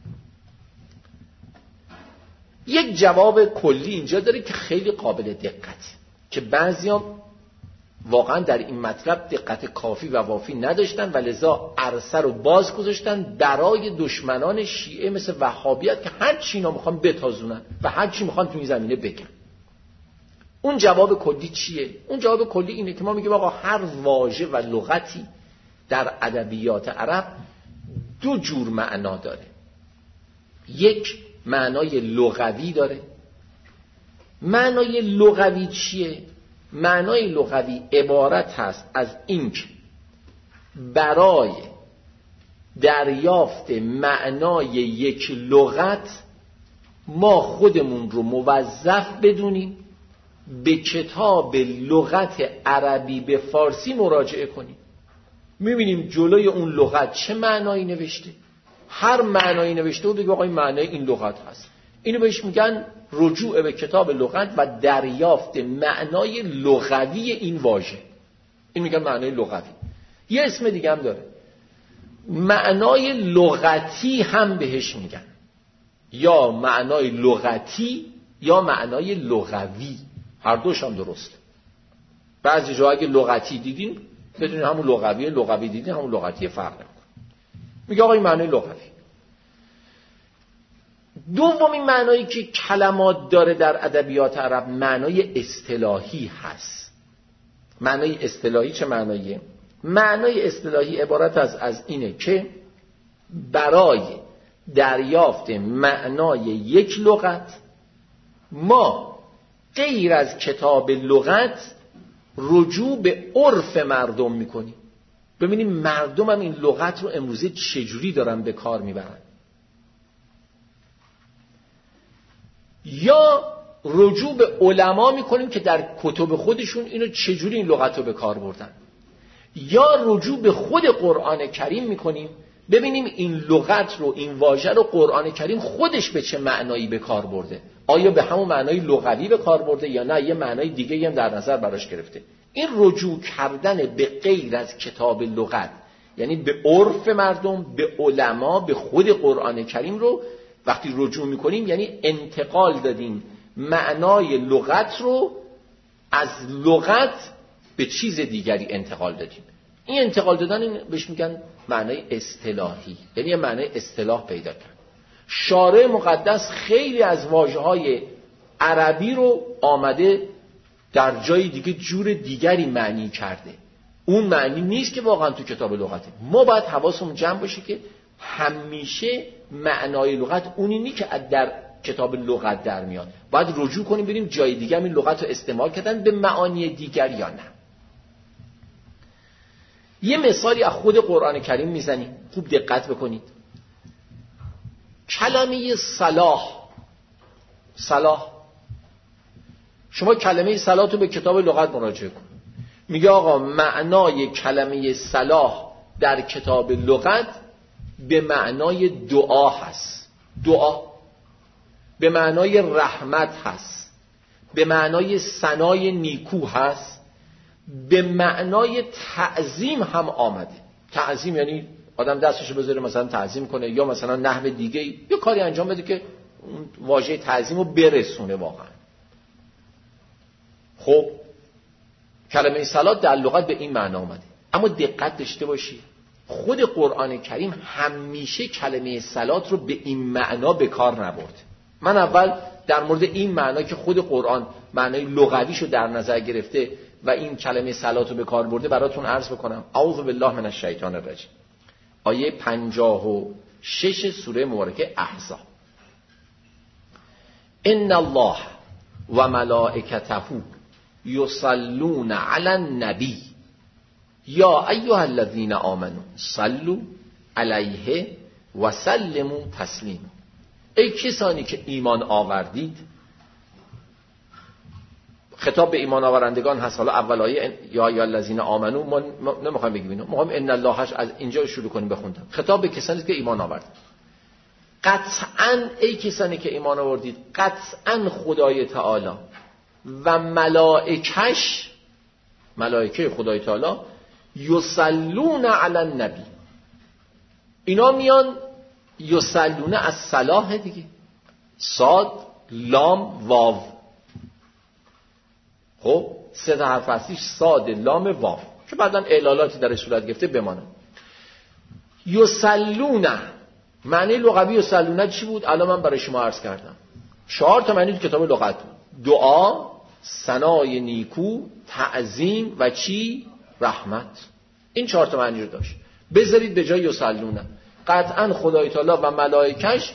یک جواب کلی اینجا داره که خیلی قابل دقت، که بعضیان واقعا در این مطلب دقت کافی و وافی نداشتن و لذا عرصه رو باز گذاشتن برای دشمنان شیعه مثل وهابیت که هر چی اینا میخوان بتازونن و هر چی میخوان تو این زمینه بگن. اون جواب کلی چیه؟ اون جواب کلی اینه که ما میگیم آقا هر واژه و لغتی در ادبیات عرب دو جور معنا داره. یک معنای لغوی داره. معنای لغوی چیه؟ معنای لغوی عبارت هست از اینکه برای دریافت معنای یک لغت ما خودمون رو موظف بدونیم به کتاب لغت عربی به فارسی مراجعه کنیم، میبینیم جلوی اون لغت چه معنایی نوشته، هر معنایی نوشته و بگیم آقا این معنای این لغت هست. اینو بهش میگن رجوع به کتاب لغت و دریافت معنای لغوی این واژه. این میگن معنای لغوی. یه اسم دیگه هم داره، معنای لغتی هم بهش میگن، یا معنای لغتی یا معنای لغوی، هر دوش هم درسته. بعضی جا اگه لغتی دیدین بدونید همون لغویه، لغوی دیدین همون لغتی، فرق نمیکنه. میگه آقا این معنای لغوی. دومین معنایی که کلمات داره در ادبیات عرب معنای اصطلاحی هست. معنای اصطلاحی چه معناییه؟ معنای اصطلاحی عبارت از اینه که برای دریافت معنای یک لغت ما غیر از کتاب لغت رجوع به عرف مردم میکنیم، ببینیم مردم هم این لغت رو امروزه چجوری دارن به کار میبرن. یا رجوع به علما میکنیم که در کتب خودشون اینو چجوری این لغت رو به کار بردن، یا رجوع به خود قرآن کریم میکنیم ببینیم این لغت رو، این واژه رو قرآن کریم خودش به چه معنایی به کار برده، آیا به همون معنای لغوی به کار برده یا نه یه معنای دیگه هم در نظر براش گرفته. این رجوع کردن به غیر از کتاب لغت، یعنی به عرف مردم، به علما، به خود قرآن کریم رو وقتی رجوع میکنیم یعنی انتقال دادیم معنای لغت رو از لغت به چیز دیگری انتقال دادیم. این انتقال دادن بهش میگن معنای اصطلاحی، یعنی یه معنای اصطلاح پیدا کرد. شارع مقدس خیلی از واژه‌های عربی رو آمده در جای دیگه جور دیگری معنی کرده، اون معنی نیست که واقعا تو کتاب لغته. ما باید حواسمون جمع باشه که همیشه معنای لغت اونی نیست که در کتاب لغت در میاد، باید رجوع کنیم ببینیم جای دیگه هم این لغت رو استعمال کردن به معانی دیگر یا نه. یه مثالی از خود قرآن کریم میزنیم، خوب دقت بکنید. کلمه صلاح، شما کلمه صلاح رو به کتاب لغت مراجعه کن، میگه آقا معنای کلمه صلاح در کتاب لغت به معنای دعا هست، دعا به معنای رحمت هست، به معنای ثنای نیکو هست، به معنای تعظیم هم آمده. تعظیم یعنی آدم دستشو بذاره مثلا تعظیم کنه، یا مثلا نحو دیگه یه کاری انجام بده که واژه تعظیم رو برسونه واقعا. خب کلمه صلات در لغت به این معنا آمده، اما دقت داشته باشی خود قرآن کریم همیشه کلمه صلات رو به این معنا به کار نبرد. من اول در مورد این معنا که خود قرآن معنای لغویشو در نظر گرفته و این کلمه صلات رو به کار برده براتون عرض بکنم. اعوذ بالله من الشیطان الرجیم، آیه 56 سوره مبارکه احزاب. ان الله و ملائکته یصلون علی النبی یا ایها الذین آمنوا صلوا علیه و سلموا تسلیما. ای کسانی که ایمان آوردید، خطاب به ایمان آورندگان هست. حالا اول آیه یا ایها الذین آمنوا ما نمیخوایم بگیم اینو، میخوایم ان اللهش از اینجا شروع کنیم بخوندم. خطاب به کسانی که ایمان آوردید، قطعاً ای کسانی که ایمان آوردید، قطعاً خدای تعالی و ملائکه خدای تعالی یصلون علی النبی، اینا میان یصلون از صلاح دیگه، صاد لام واو، خب سه تا حرف اصلیش صاد لام واو که بعداً اعلالاتی در صورت گرفته بمانه. یصلون معنی لغوی یصلون چی بود؟ الان من برای شما عرض کردم 4 تا معنی تو کتاب لغت بود: دعا، ثنای نیکو، تعظیم و چی؟ رحمت. این 4 تا معنی رو داشت. بذارید به جای یصلون قطعا خدای تعالی و ملائکش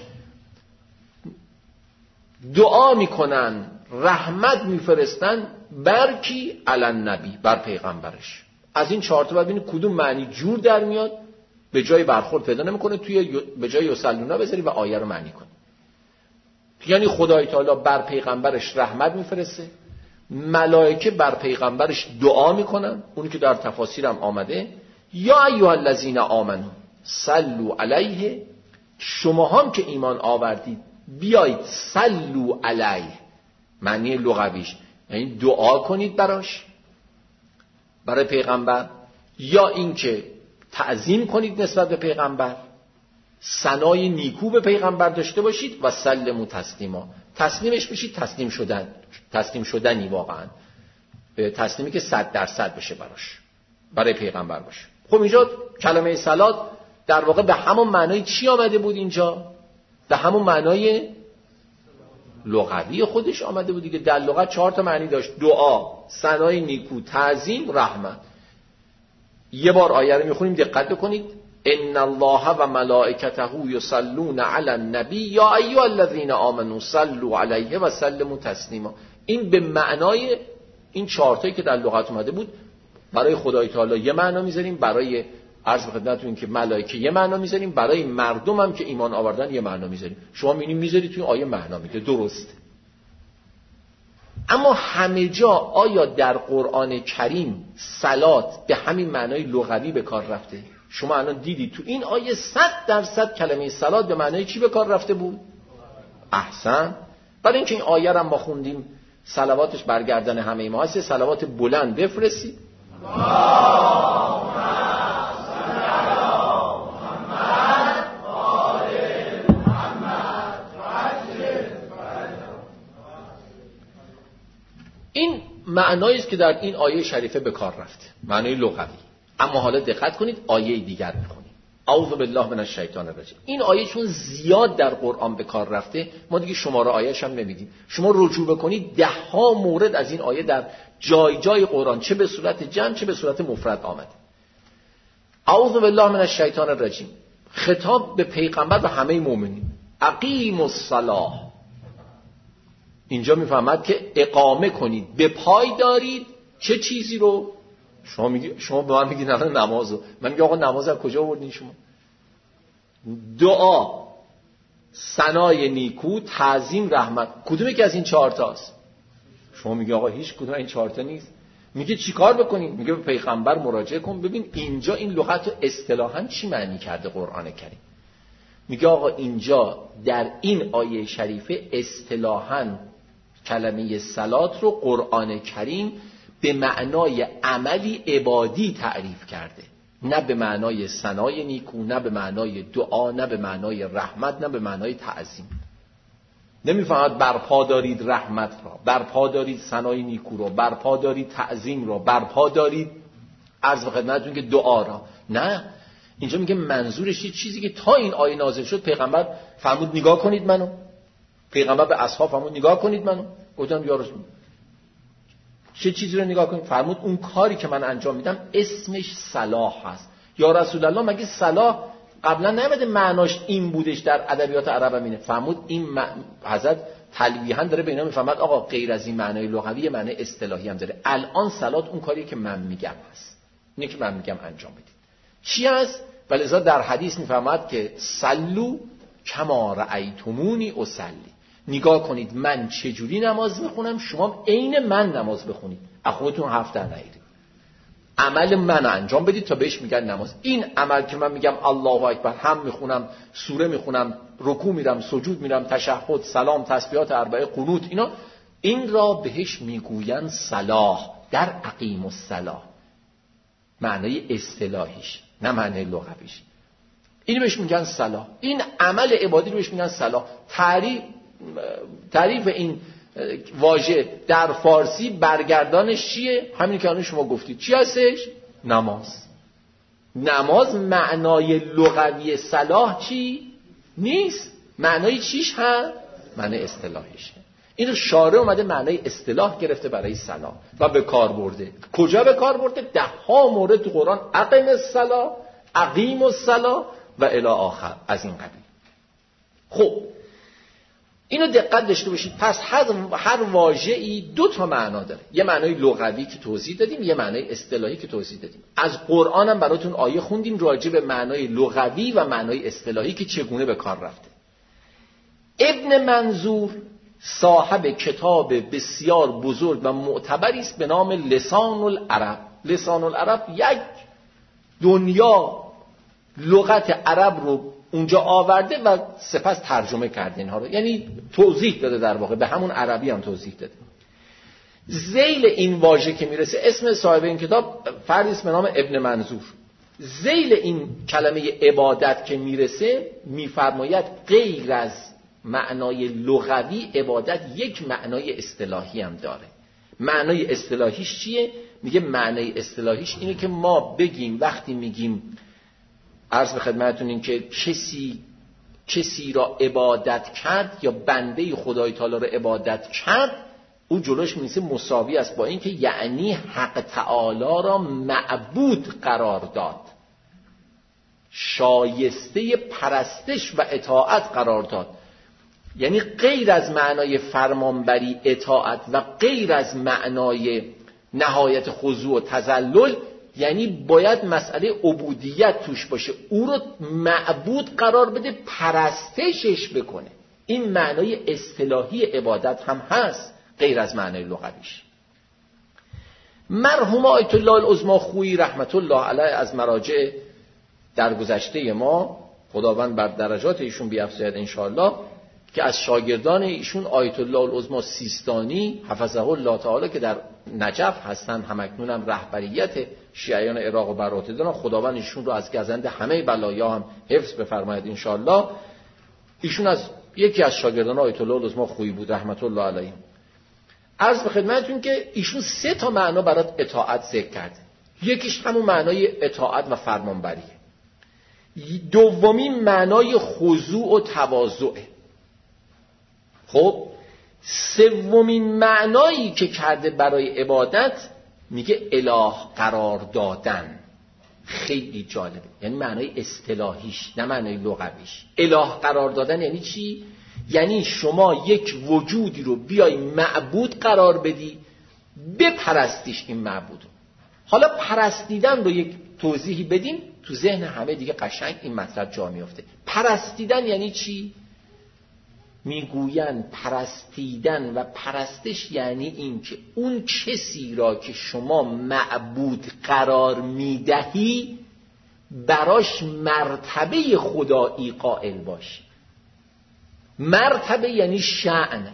دعا میکنن، رحمت میفرستن بر کی؟ علی النبی، بر پیغمبرش. از این 4 تا ببینید کدوم معنی جور در میاد، به جای برخورد پیدا نمیکنه، توی به جای یصلون بذاری و آیه رو معنی کن. یعنی خدای تعالی بر پیغمبرش رحمت میفرسته، ملائکه بر پیغمبرش دعا میکنن، اونی که در تفاسیر هم آمده یا ایها الذین آمنوا صلوا علیه، شما هم که ایمان آوردید بیایید صلوا علیه، معنی لغویش یعنی دعا کنید براش، برای پیغمبر، یا اینکه تعظیم کنید نسبت به پیغمبر، ثنای نیکو به پیغمبر داشته باشید و سلموا تسلیما، تسلیمش بشید، تسلیم شدنی واقعا، تسلیمی که 100% بشه براش، برای پیغمبر باشه. خب اینجا کلمه صلات در واقع به همون معنای چی آمده بود؟ اینجا به همون معنای لغوی خودش آمده بود دیگه. در لغت 4 تا معنی داشت: دعا، ثنای نیکو، تعظیم، رحمت. یه بار آیه رو میخونیم دقت بکنید: ان الله و ملائکته یصلون علی النبی یا ایها الذین آمنوا صلوا علیه و سلموا تسلیما. این به معنای این 4 تایی که در لغت اومده بود برای خدای تعالی یه معنا میذاریم، برای عرض به خدمتتون که ملائکه یه معنا میذاریم، برای مردم هم که ایمان آوردن یه معنا میذاریم. شما می‌بینید میذارید توی آیه معنا میده، درست. اما همه جا آیا در قرآن کریم صلات به همین معنای لغوی به کار رفته؟ شما الان دیدید تو این آیه 100% کلمه صلات به معنای چی به کار رفته بود؟ احسن. برای اینکه این آیه رو ما خوندیم صلواتش برگردن همه ما هست، صلوات بلند بفرستید. این معنایی است که در این آیه شریفه به کار رفته، معنای لغوی. اما حالا دقت کنید آیه دیگر میخونیم. اعوذ بالله من الشیطان الرجیم. این آیه چون زیاد در قرآن به کار رفته، ما دیگه شماره آیه‌اش هم نمیدیم. شما رجوع بکنید 10 مورد از این آیه در جای جای قرآن چه به صورت جمع چه به صورت مفرد آمده. اعوذ بالله من الشیطان الرجیم. خطاب به پیغمبر و همه مؤمنین. اقیموا الصلاة. اینجا میفهمد که اقامه کنید، به پای دارید چه چیزی رو؟ شما به من میگید نمازو. من میگم آقا نماز از کجا آوردین شما؟ دعا، ثنای نیکو، تعظیم، رحمت. کدومی که از این 4 تاست؟ شما میگی آقا هیچ کدوم این 4 تا نیست. میگه چیکار بکنیم؟ میگه به پیغمبر مراجعه کن ببین اینجا این لغت رو اصطلاحاً چی معنی کرده قرآن کریم. میگه آقا اینجا در این آیه شریفه اصطلاحاً کلمه صلات رو قرآن کریم به معنای عملی عبادی تعریف کرده، نه به معنای ثنای نیکو، نه به معنای دعا، نه به معنای رحمت، نه به معنای تعظیم. نمیفهمد برپا دارید رحمت را، برپا دارید ثنای نیکو را، برپا دارید تعظیم را، برپا دارید عرض به خدمتتون که دعا را. نه، اینجا میگه منظورش یه چیزی که تا این آیه نازل شد پیغمبر فرمود نگاه کنید منو. پیغمبر به اصحاب فرمود نگاه کنید منو. گفتم یا رسول چه چیزی رو نگاه کنید؟ فرمود اون کاری که من انجام میدم اسمش صلاح هست. یا رسول الله مگه صلاح قبلا نمیده معناش این بودش در ادبیات عرب همینه؟ فرمود این حضرت تلویحاً داره به اینا میفهمد آقا غیر از این معنای لغوی معنای اصطلاحی هم داره. الان صلات اون کاری که من میگم هست، اینه که من میگم انجام بدید. چی هست؟ ولذا در حدیث میفهمد که صلو کما رأیتمونی اصلی. نگاه کنید من چجوری نماز میخونم، شما عین من نماز بخونید. از خودتون حرف در نیارید، عمل من انجام بدید تا بهش میگن نماز. این عمل که من میگم الله اکبر، هم میخونم، سوره میخونم، رکوع میرم، سجود میرم، تشهد، سلام، تسبیحات 4 قنوت، اینا این را بهش میگوین صلاح. در اقیم الصلاة معنای اصطلاحیش نه معنای لغویش. اینو بهش میگن صلاح. این عمل عبادی رو بهش میگن صلاح. تعریف این واژه در فارسی برگردانش چیه؟ همین که الان شما گفتید. چی هستش؟ نماز. نماز معنای لغوی صلاح چی؟ نیست. معنای چیش هست؟ معنای اصطلاحیشه. این شارع اومده معنای اصطلاح گرفته برای صلاح و به کار برده. کجا به کار برده؟ 10 مورد تو قرآن. اقیم الصلاة، اقیم الصلاة و الی آخر از این قبیل. خب اینو دقت داشته باشید. پس هر واژه‌ای 2 تا معنا داره. یه معنای لغوی که توضیح دادیم، یه معنای اصطلاحی که توضیح دادیم. از قرآن هم براتون آیه خوندیم راجع به معنای لغوی و معنای اصطلاحی که چگونه به کار رفته. ابن منظور صاحب کتاب بسیار بزرگ و معتبری است به نام لسان العرب. لسان العرب یک دنیا لغت عرب رو اونجا آورده و سپس ترجمه کرده اینها رو، یعنی توضیح داده، در واقع به همون عربی هم توضیح داده. ذیل این واژه که میرسه، اسم صاحب این کتاب فردی است به نام ابن منظور. ذیل این کلمه عبادت که میرسه میفرماید غیر از معنای لغوی عبادت یک معنای اصطلاحی هم داره. معنای اصطلاحیش چیه؟ میگه معنای اصطلاحیش اینه که ما بگیم وقتی میگیم عرض به خدمتتون این که کسی را عبادت کرد یا بنده خدای تعالی را عبادت کرد، او جلوش می‌نویسه مساوی است با این که یعنی حق تعالی را معبود قرار داد، شایسته پرستش و اطاعت قرار داد. یعنی غیر از معنای فرمانبری اطاعت و غیر از معنای نهایت خضوع و تذلل، یعنی باید مسئله عبودیت توش باشه، او رو معبود قرار بده، پرستشش بکنه. این معنای اصطلاحی عبادت هم هست، غیر از معنای لغویش. مرحوم آیت الله العظمی خویی رحمت الله علیه از مراجع در گذشته ما، خداوند بر درجات ایشون بیفزاید انشاءالله، که از شاگردان ایشون آیت الله العظمی سیستانی حفظه الله تعالی که در نجف هستن، همکنون هم رهبریت شیعیان عراق و براته دارن، خداوند ایشون رو از گزند همه بلایا هم حفظ بفرماید انشاءالله. ایشون از یکی از شاگردان آیت الله العظمی خویی بود رحمت الله علیه. عرض به خدمتتون که ایشون 3 تا معنا برات اطاعت ذکر کرده. یکیش همون معنای اطاعت و فرمانبریه. دومی معنای خضوع و تواضعه. خب سومین معنایی که کرده برای عبادت میگه اله قرار دادن. خیلی جالبه، یعنی معنای اصطلاحیش نه معنای لغویش. اله قرار دادن یعنی چی؟ یعنی شما یک وجودی رو بیای معبود قرار بدی، بپرستیش این معبود. حالا پرستیدن رو یک توضیحی بدیم تو ذهن همه دیگه قشنگ این مطلب جا میفته. پرستیدن یعنی چی؟ میگوین پرستیدن و پرستش یعنی این که اون کسی را که شما معبود قرار میدهی براش مرتبه خدایی قائل باشی. مرتبه یعنی شأن،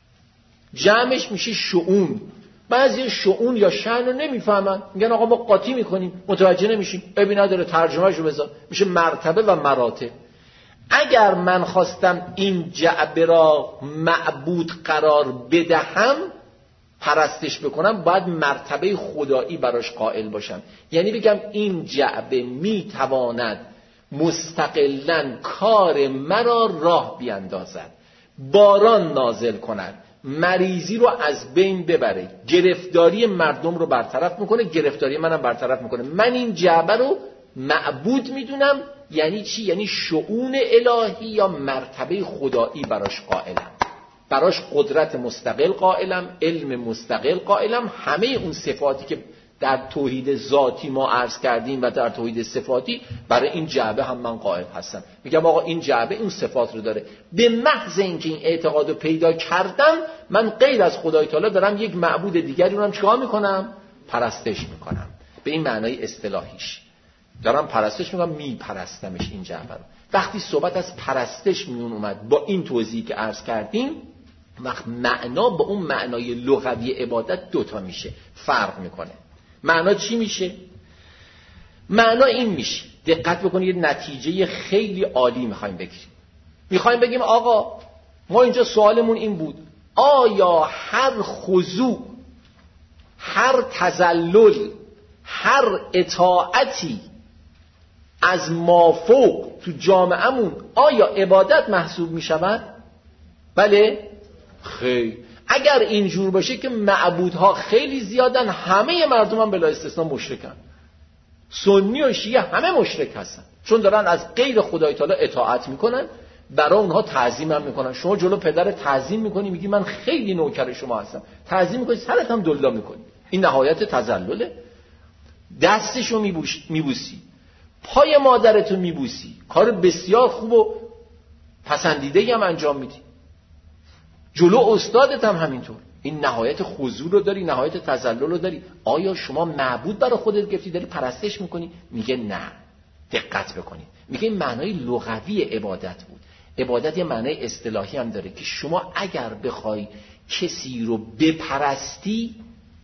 جمعش میشه شؤون. بعضی شؤون یا شأن رو نمیفهمن، میگن آقا ما قاطی میکنیم، متوجه نمیشیم. ببین نداره، ترجمهش رو بذار، میشه مرتبه و مراتب. اگر من خواستم این جعبه را معبود قرار بدهم، پرستش بکنم، باید مرتبه خدایی براش قائل باشم. یعنی بگم این جعبه میتواند مستقلاً کار مرا راه بیندازد، باران نازل کند، مریضی رو از بین ببره، گرفتاری مردم رو برطرف میکنه، گرفتاری منم برطرف میکنه. من این جعبه رو معبود میدونم. یعنی چی؟ یعنی شؤون الهی یا مرتبه خدایی براش قائلم، براش قدرت مستقل قائلم، علم مستقل قائلم. همه اون صفاتی که در توحید ذاتی ما عرض کردیم و در توحید صفاتی، برای این جعبه هم من قائل هستم. میگم آقا این جعبه این صفات رو داره. به محض اینکه این اعتقاد رو پیدا کردم، من غیر از خدای تعالی دارم یک معبود دیگری رو هم چیکار میکنم؟ پرستش میکنم. به این معنای اصطلاحیش دارم پرستش میکنم، میپرستمش این جعبه رو. وقتی صحبت از پرستش میون اومد با این توضیحی که عرض کردیم، وقت معنا با اون معنای لغوی عبادت 2 تا میشه، فرق میکنه. معنا چی میشه؟ معنا این میشه، دقت بکنید، یه نتیجه خیلی عالی میخوایم بگیریم. میخوایم بگیم آقا ما اینجا سوالمون این بود، آیا هر خضوع، هر تذلل، هر اطاعتی از مافوق تو جامعهمون آیا عبادت محسوب میشود؟ بله؟ خیر. اگر اینجور باشه که معبودها خیلی زیادن، همه مردم هم بلا استثناء مشرکن. سنی و شیعه همه مشرک هستن، چون دارن از غیر خدای تعالی اطاعت میکنن، برای اونها تعظیم هم میکنن. شما جلو پدر تعظیم میکنی، میگی من خیلی نوکر شما هستم، تعظیم میکنی، سرت هم دلدا میکنی. این نهایت تذلله. دستشو میبوسی، پای مادرتو میبوسی، کار بسیار خوب و پسندیده‌ای هم انجام میدی. جلو استادت هم همینطور. این نهایت خضوع رو داری، نهایت تذلل رو داری. آیا شما معبود برای خودت گرفتی داری پرستش میکنی؟ میگه نه. دقت بکنید، میگه این معنای لغوی عبادت بود. عبادت یه معنای اصطلاحی هم داره که شما اگر بخوای کسی رو بپرستی،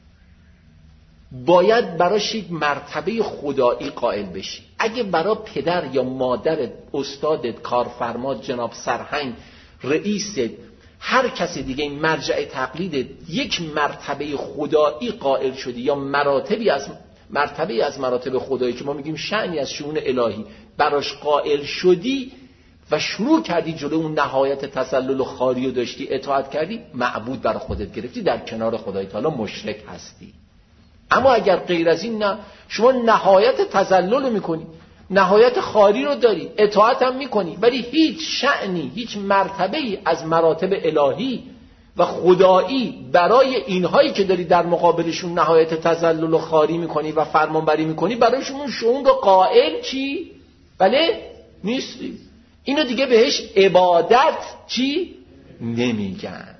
باید براش یک مرتبه خدایی قائل بشی. اگه برای پدر یا مادرت، استادت، کارفرمات، جناب سرهنگ، رئیست، هر کسی دیگه این مرجع تقلیدت یک مرتبه خدایی قائل شدی یا مرتبه از مراتب خدایی که ما میگیم شأنی از شؤون الهی براش قائل شدی و شروع کردی جلو اون نهایت تسلل و خاری رو داشتی، اطاعت کردی، معبود برای خودت گرفتی، در کنار خدای تعالی مشرک هستی. اما اگر غیر از این نه، شما نهایت تذلل میکنی، نهایت خاری رو داری، اطاعت هم میکنی، ولی هیچ شأنی، هیچ مرتبه‌ای از مراتب الهی و خدایی برای اینهایی که داری در مقابلشون نهایت تذلل و خاری میکنی و فرمانبری میکنی، برایشون شؤون رو قائل چی؟ بله؟ نیستی. اینو دیگه بهش عبادت چی؟ نمیگن.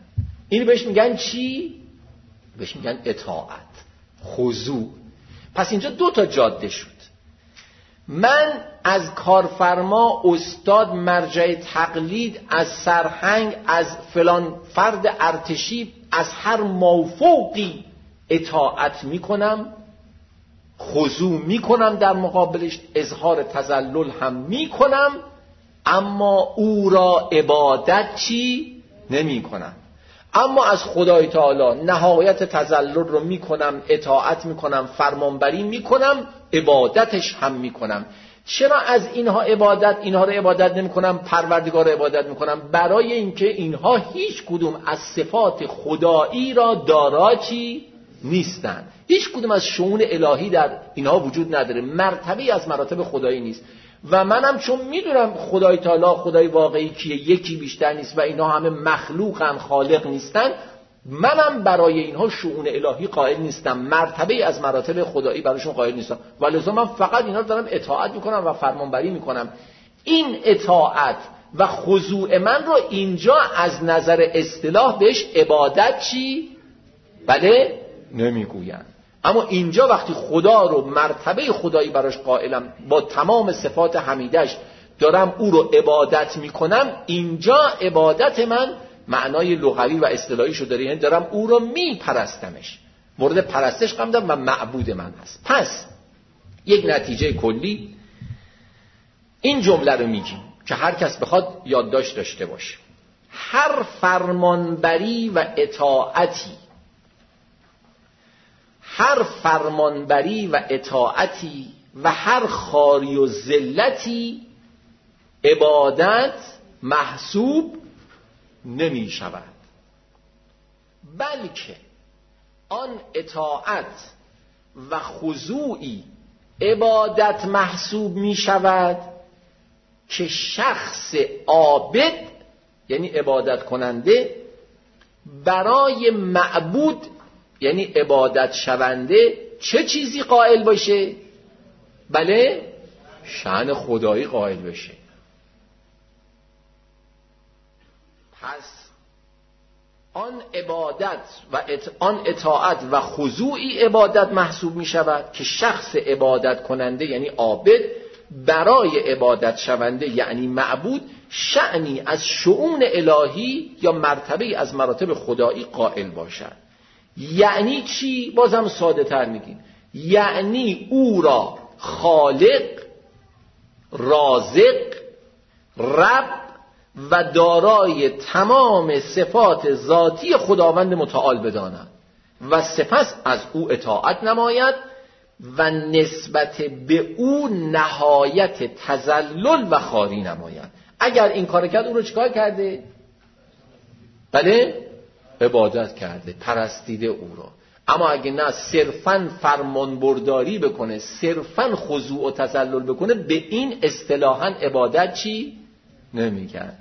این بهش میگن چی؟ بهش میگن اطاعت، خضوع. پس اینجا 2 تا جاده شد. من از کارفرما، استاد، مرجع تقلید، از سرهنگ، از فلان فرد ارتشی، از هر مافوقی اطاعت میکنم، خضوع میکنم، در مقابلش اظهار تذلل هم میکنم، اما او را عبادت چی نمیکنم. اما از خدای تعالی نهایت تذلل رو میکنم، اطاعت میکنم، فرمانبری میکنم، عبادتش هم میکنم. چرا از اینها رو عبادت نمیکنم، پروردگار رو عبادت میکنم؟ برای اینکه اینها هیچ کدوم از صفات خدایی را دارا چی نیستن. هیچ کدوم از شؤون الهی در اینها وجود نداره، مرتبه از مراتب خدایی نیست. و منم چون میدونم خدای تعالی خدای واقعی کیه، یکی بیشتر نیست و اینا همه مخلوقن، خالق نیستن، منم برای اینها شؤون الهی قائل نیستم، مرتبه از مراتب خدایی براشون قائل نیستم، ولذا من فقط اینا رو دارم اطاعت میکنم و فرمانبری میکنم. این اطاعت و خضوع من رو اینجا از نظر اصطلاح بهش عبادت چی؟ بله نمیگوین. اما اینجا وقتی خدا رو مرتبه خدایی براش قائلم، با تمام صفات حمیدش دارم او رو عبادت میکنم، اینجا عبادت من معنای لغوی و اصطلاحیشو داره، یعنی دارم او رو میپرستمش، مورد پرستش قرار میدم و معبود من هست. پس یک نتیجه کلی این جمله رو میگیم که هر کس بخواد یادداشت داشته باشه: هر فرمانبری و اطاعتی، هر فرمانبری و اطاعتی و هر خواری و ذلتی عبادت محسوب نمی شود، بلکه آن اطاعت و خضوعی عبادت محسوب می شود که شخص عابد، یعنی عبادت کننده، برای معبود، یعنی عبادت شونده، چه چیزی قائل باشه؟ بله، شأن خدایی قائل بشه. پس آن عبادت و آن اطاعت و خضوعی عبادت محسوب می شود که شخص عبادت کننده یعنی عابد برای عبادت شونده یعنی معبود شأنی از شؤون الهی یا مرتبه از مراتب خدایی قائل باشد. یعنی چی؟ بازم ساده تر میگیم، یعنی او را خالق، رازق، رب و دارای تمام صفات ذاتی خداوند متعال بداند و سپس از او اطاعت نماید و نسبت به او نهایت تذلل و خواری نماید. اگر این کار کرد، او رو چیکار کرده؟ بله، عبادت کرده، پرستیده او رو. اما اگه نه صرفاً فرمانبرداری بکنه، صرفاً خضوع و تذلل بکنه، به این اصطلاحاً عبادت چی نمیگن.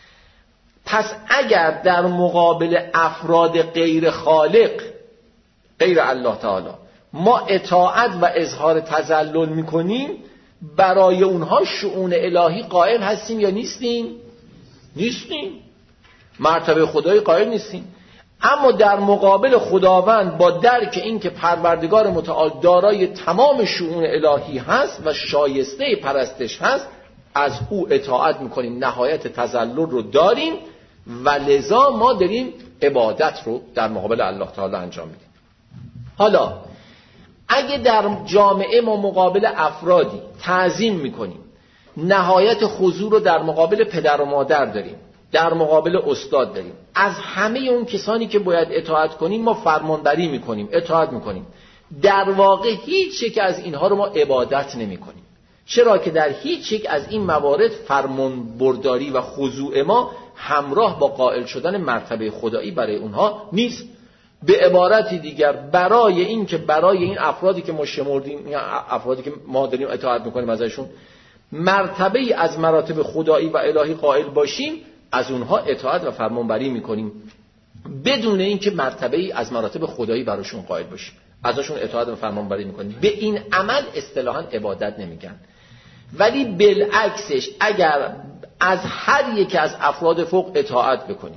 پس اگر در مقابل افراد غیر خالق، غیر الله تعالی، ما اطاعت و اظهار تذلل میکنیم، برای اونها شؤون الهی قائل هستیم یا نیستیم؟ نیستیم. مرتبه خدایی قائل نیستیم. اما در مقابل خداوند با درک این که پروردگار متعال دارای تمام شؤون الهی هست و شایسته پرستش هست، از او اطاعت میکنیم، نهایت تذلل رو داریم و لذا ما داریم عبادت رو در مقابل الله تعالی انجام میدیم. حالا اگه در جامعه ما مقابل افرادی تعظیم میکنیم، نهایت خضوع رو در مقابل پدر و مادر داریم، در مقابل استاد داریم، از همه اون کسانی که باید اطاعت کنیم ما فرمانبری میکنیم، اطاعت میکنیم، در واقع هیچ یک از اینها رو ما عبادت نمیکنیم. چرا که در هیچ یک از این موارد فرمانبرداری و خضوع ما همراه با قائل شدن مرتبه خدایی برای اونها نیست. به عبارتی دیگر، برای این که برای این افرادی که ما شمردیم، افرادی که ما داریم اطاعت میکنیم ازشون، مرتبه از مراتب خدایی و الهی قائل باشیم، از اونها اطاعت و فرمانبری میکنیم بدون اینکه مرتبه از مراتب خدایی براشون قائل باشیم، ازشون اطاعت و فرمانبری میکنیم. به این عمل اصطلاحاً عبادت نمیگن. ولی بالعکسش، اگر از هر یک از افراد فوق اطاعت بکنیم،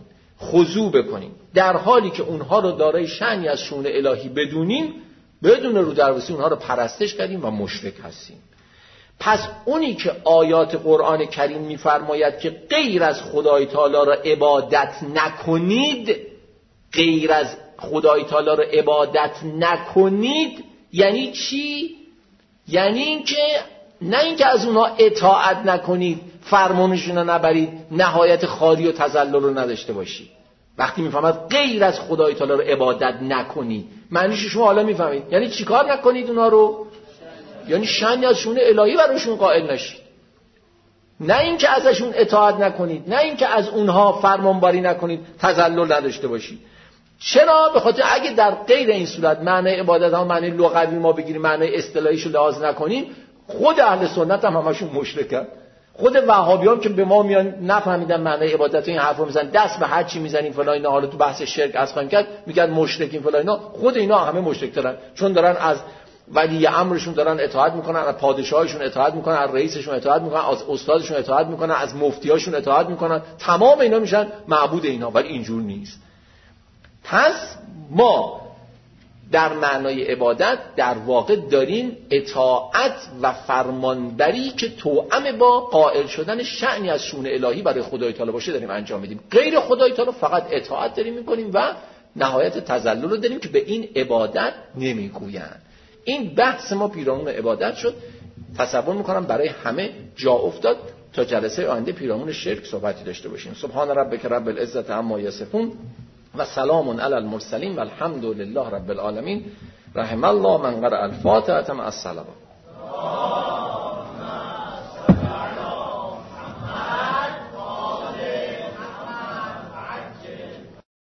خضوع بکنیم، در حالی که اونها رو دارای شأنی از شؤون الهی بدونیم، بدون رو درواسی اونها رو پرستش کردیم و مشرک هستیم. پس اونی که آیات قرآن کریم میفرماید که غیر از خدای تعالی را عبادت نکنید، غیر از خدای تعالی را عبادت نکنید یعنی چی؟ یعنی اینکه نه اینکه از اونها اطاعت نکنید، فرمانشون رو نبرید، نهایت خاری و تذلل رو نداشته باشید. وقتی میفهمد غیر از خدای تعالی رو عبادت نکنید، معنیش شما حالا میفهمید یعنی چیکار نکنید اونها رو؟ یعنی شأنی از شؤون الهی براشون قائل نشید، نه اینکه ازشون اطاعت نکنید، نه اینکه از اونها فرمانبری نکنید، تذلل نداشته باشید. چرا؟ به خاطر اگه در غیر این صورت معنی عبادت ها معنی لغوی ما بگیریم، معنی اصطلاحیشو لحاظ نکنیم، خود اهل سنت هم همشون مشرکن. خود وهابیان که به ما میان نفهمیدن معنی عبادت این حرفو میزنن، دست به هر چی میزنیم فلان اینا، حالا تو بحث شرک از خواهیم کرد میگن مشرکین فلان اینا، خود اینا همه مشرک‌ترن، چون دارن از ولی امرشون دارن اطاعت میکنن، از پادشاهشون اطاعت میکنن، از رئیسشون اطاعت میکنن، از استادشون اطاعت میکنن، از مفتیاشون اطاعت میکنن، تمام اینا میشن معبود اینا، ولی اینجور نیست. پس ما در معنای عبادت در واقع داریم اطاعت و فرمانبری که توأم با قائل شدن شأنی از شؤون الهی برای خدای تعالی باشه داریم انجام میدیم. غیر خدای تعالی فقط اطاعت داریم میکنیم و نهایت تذلل رو داریم که به این عبادت نمیگویند. این بحث ما پیرامون عبادت شد. تصور میکنم برای همه جا افتاد. تا جلسه آینده پیرامون شرک صحبتی داشته باشیم. سبحان ربک رب العزة عما یصفون و سلام علی المرسلین و الحمد لله رب العالمین. رحم الله من قرأ الفاتحة مع الصلوات.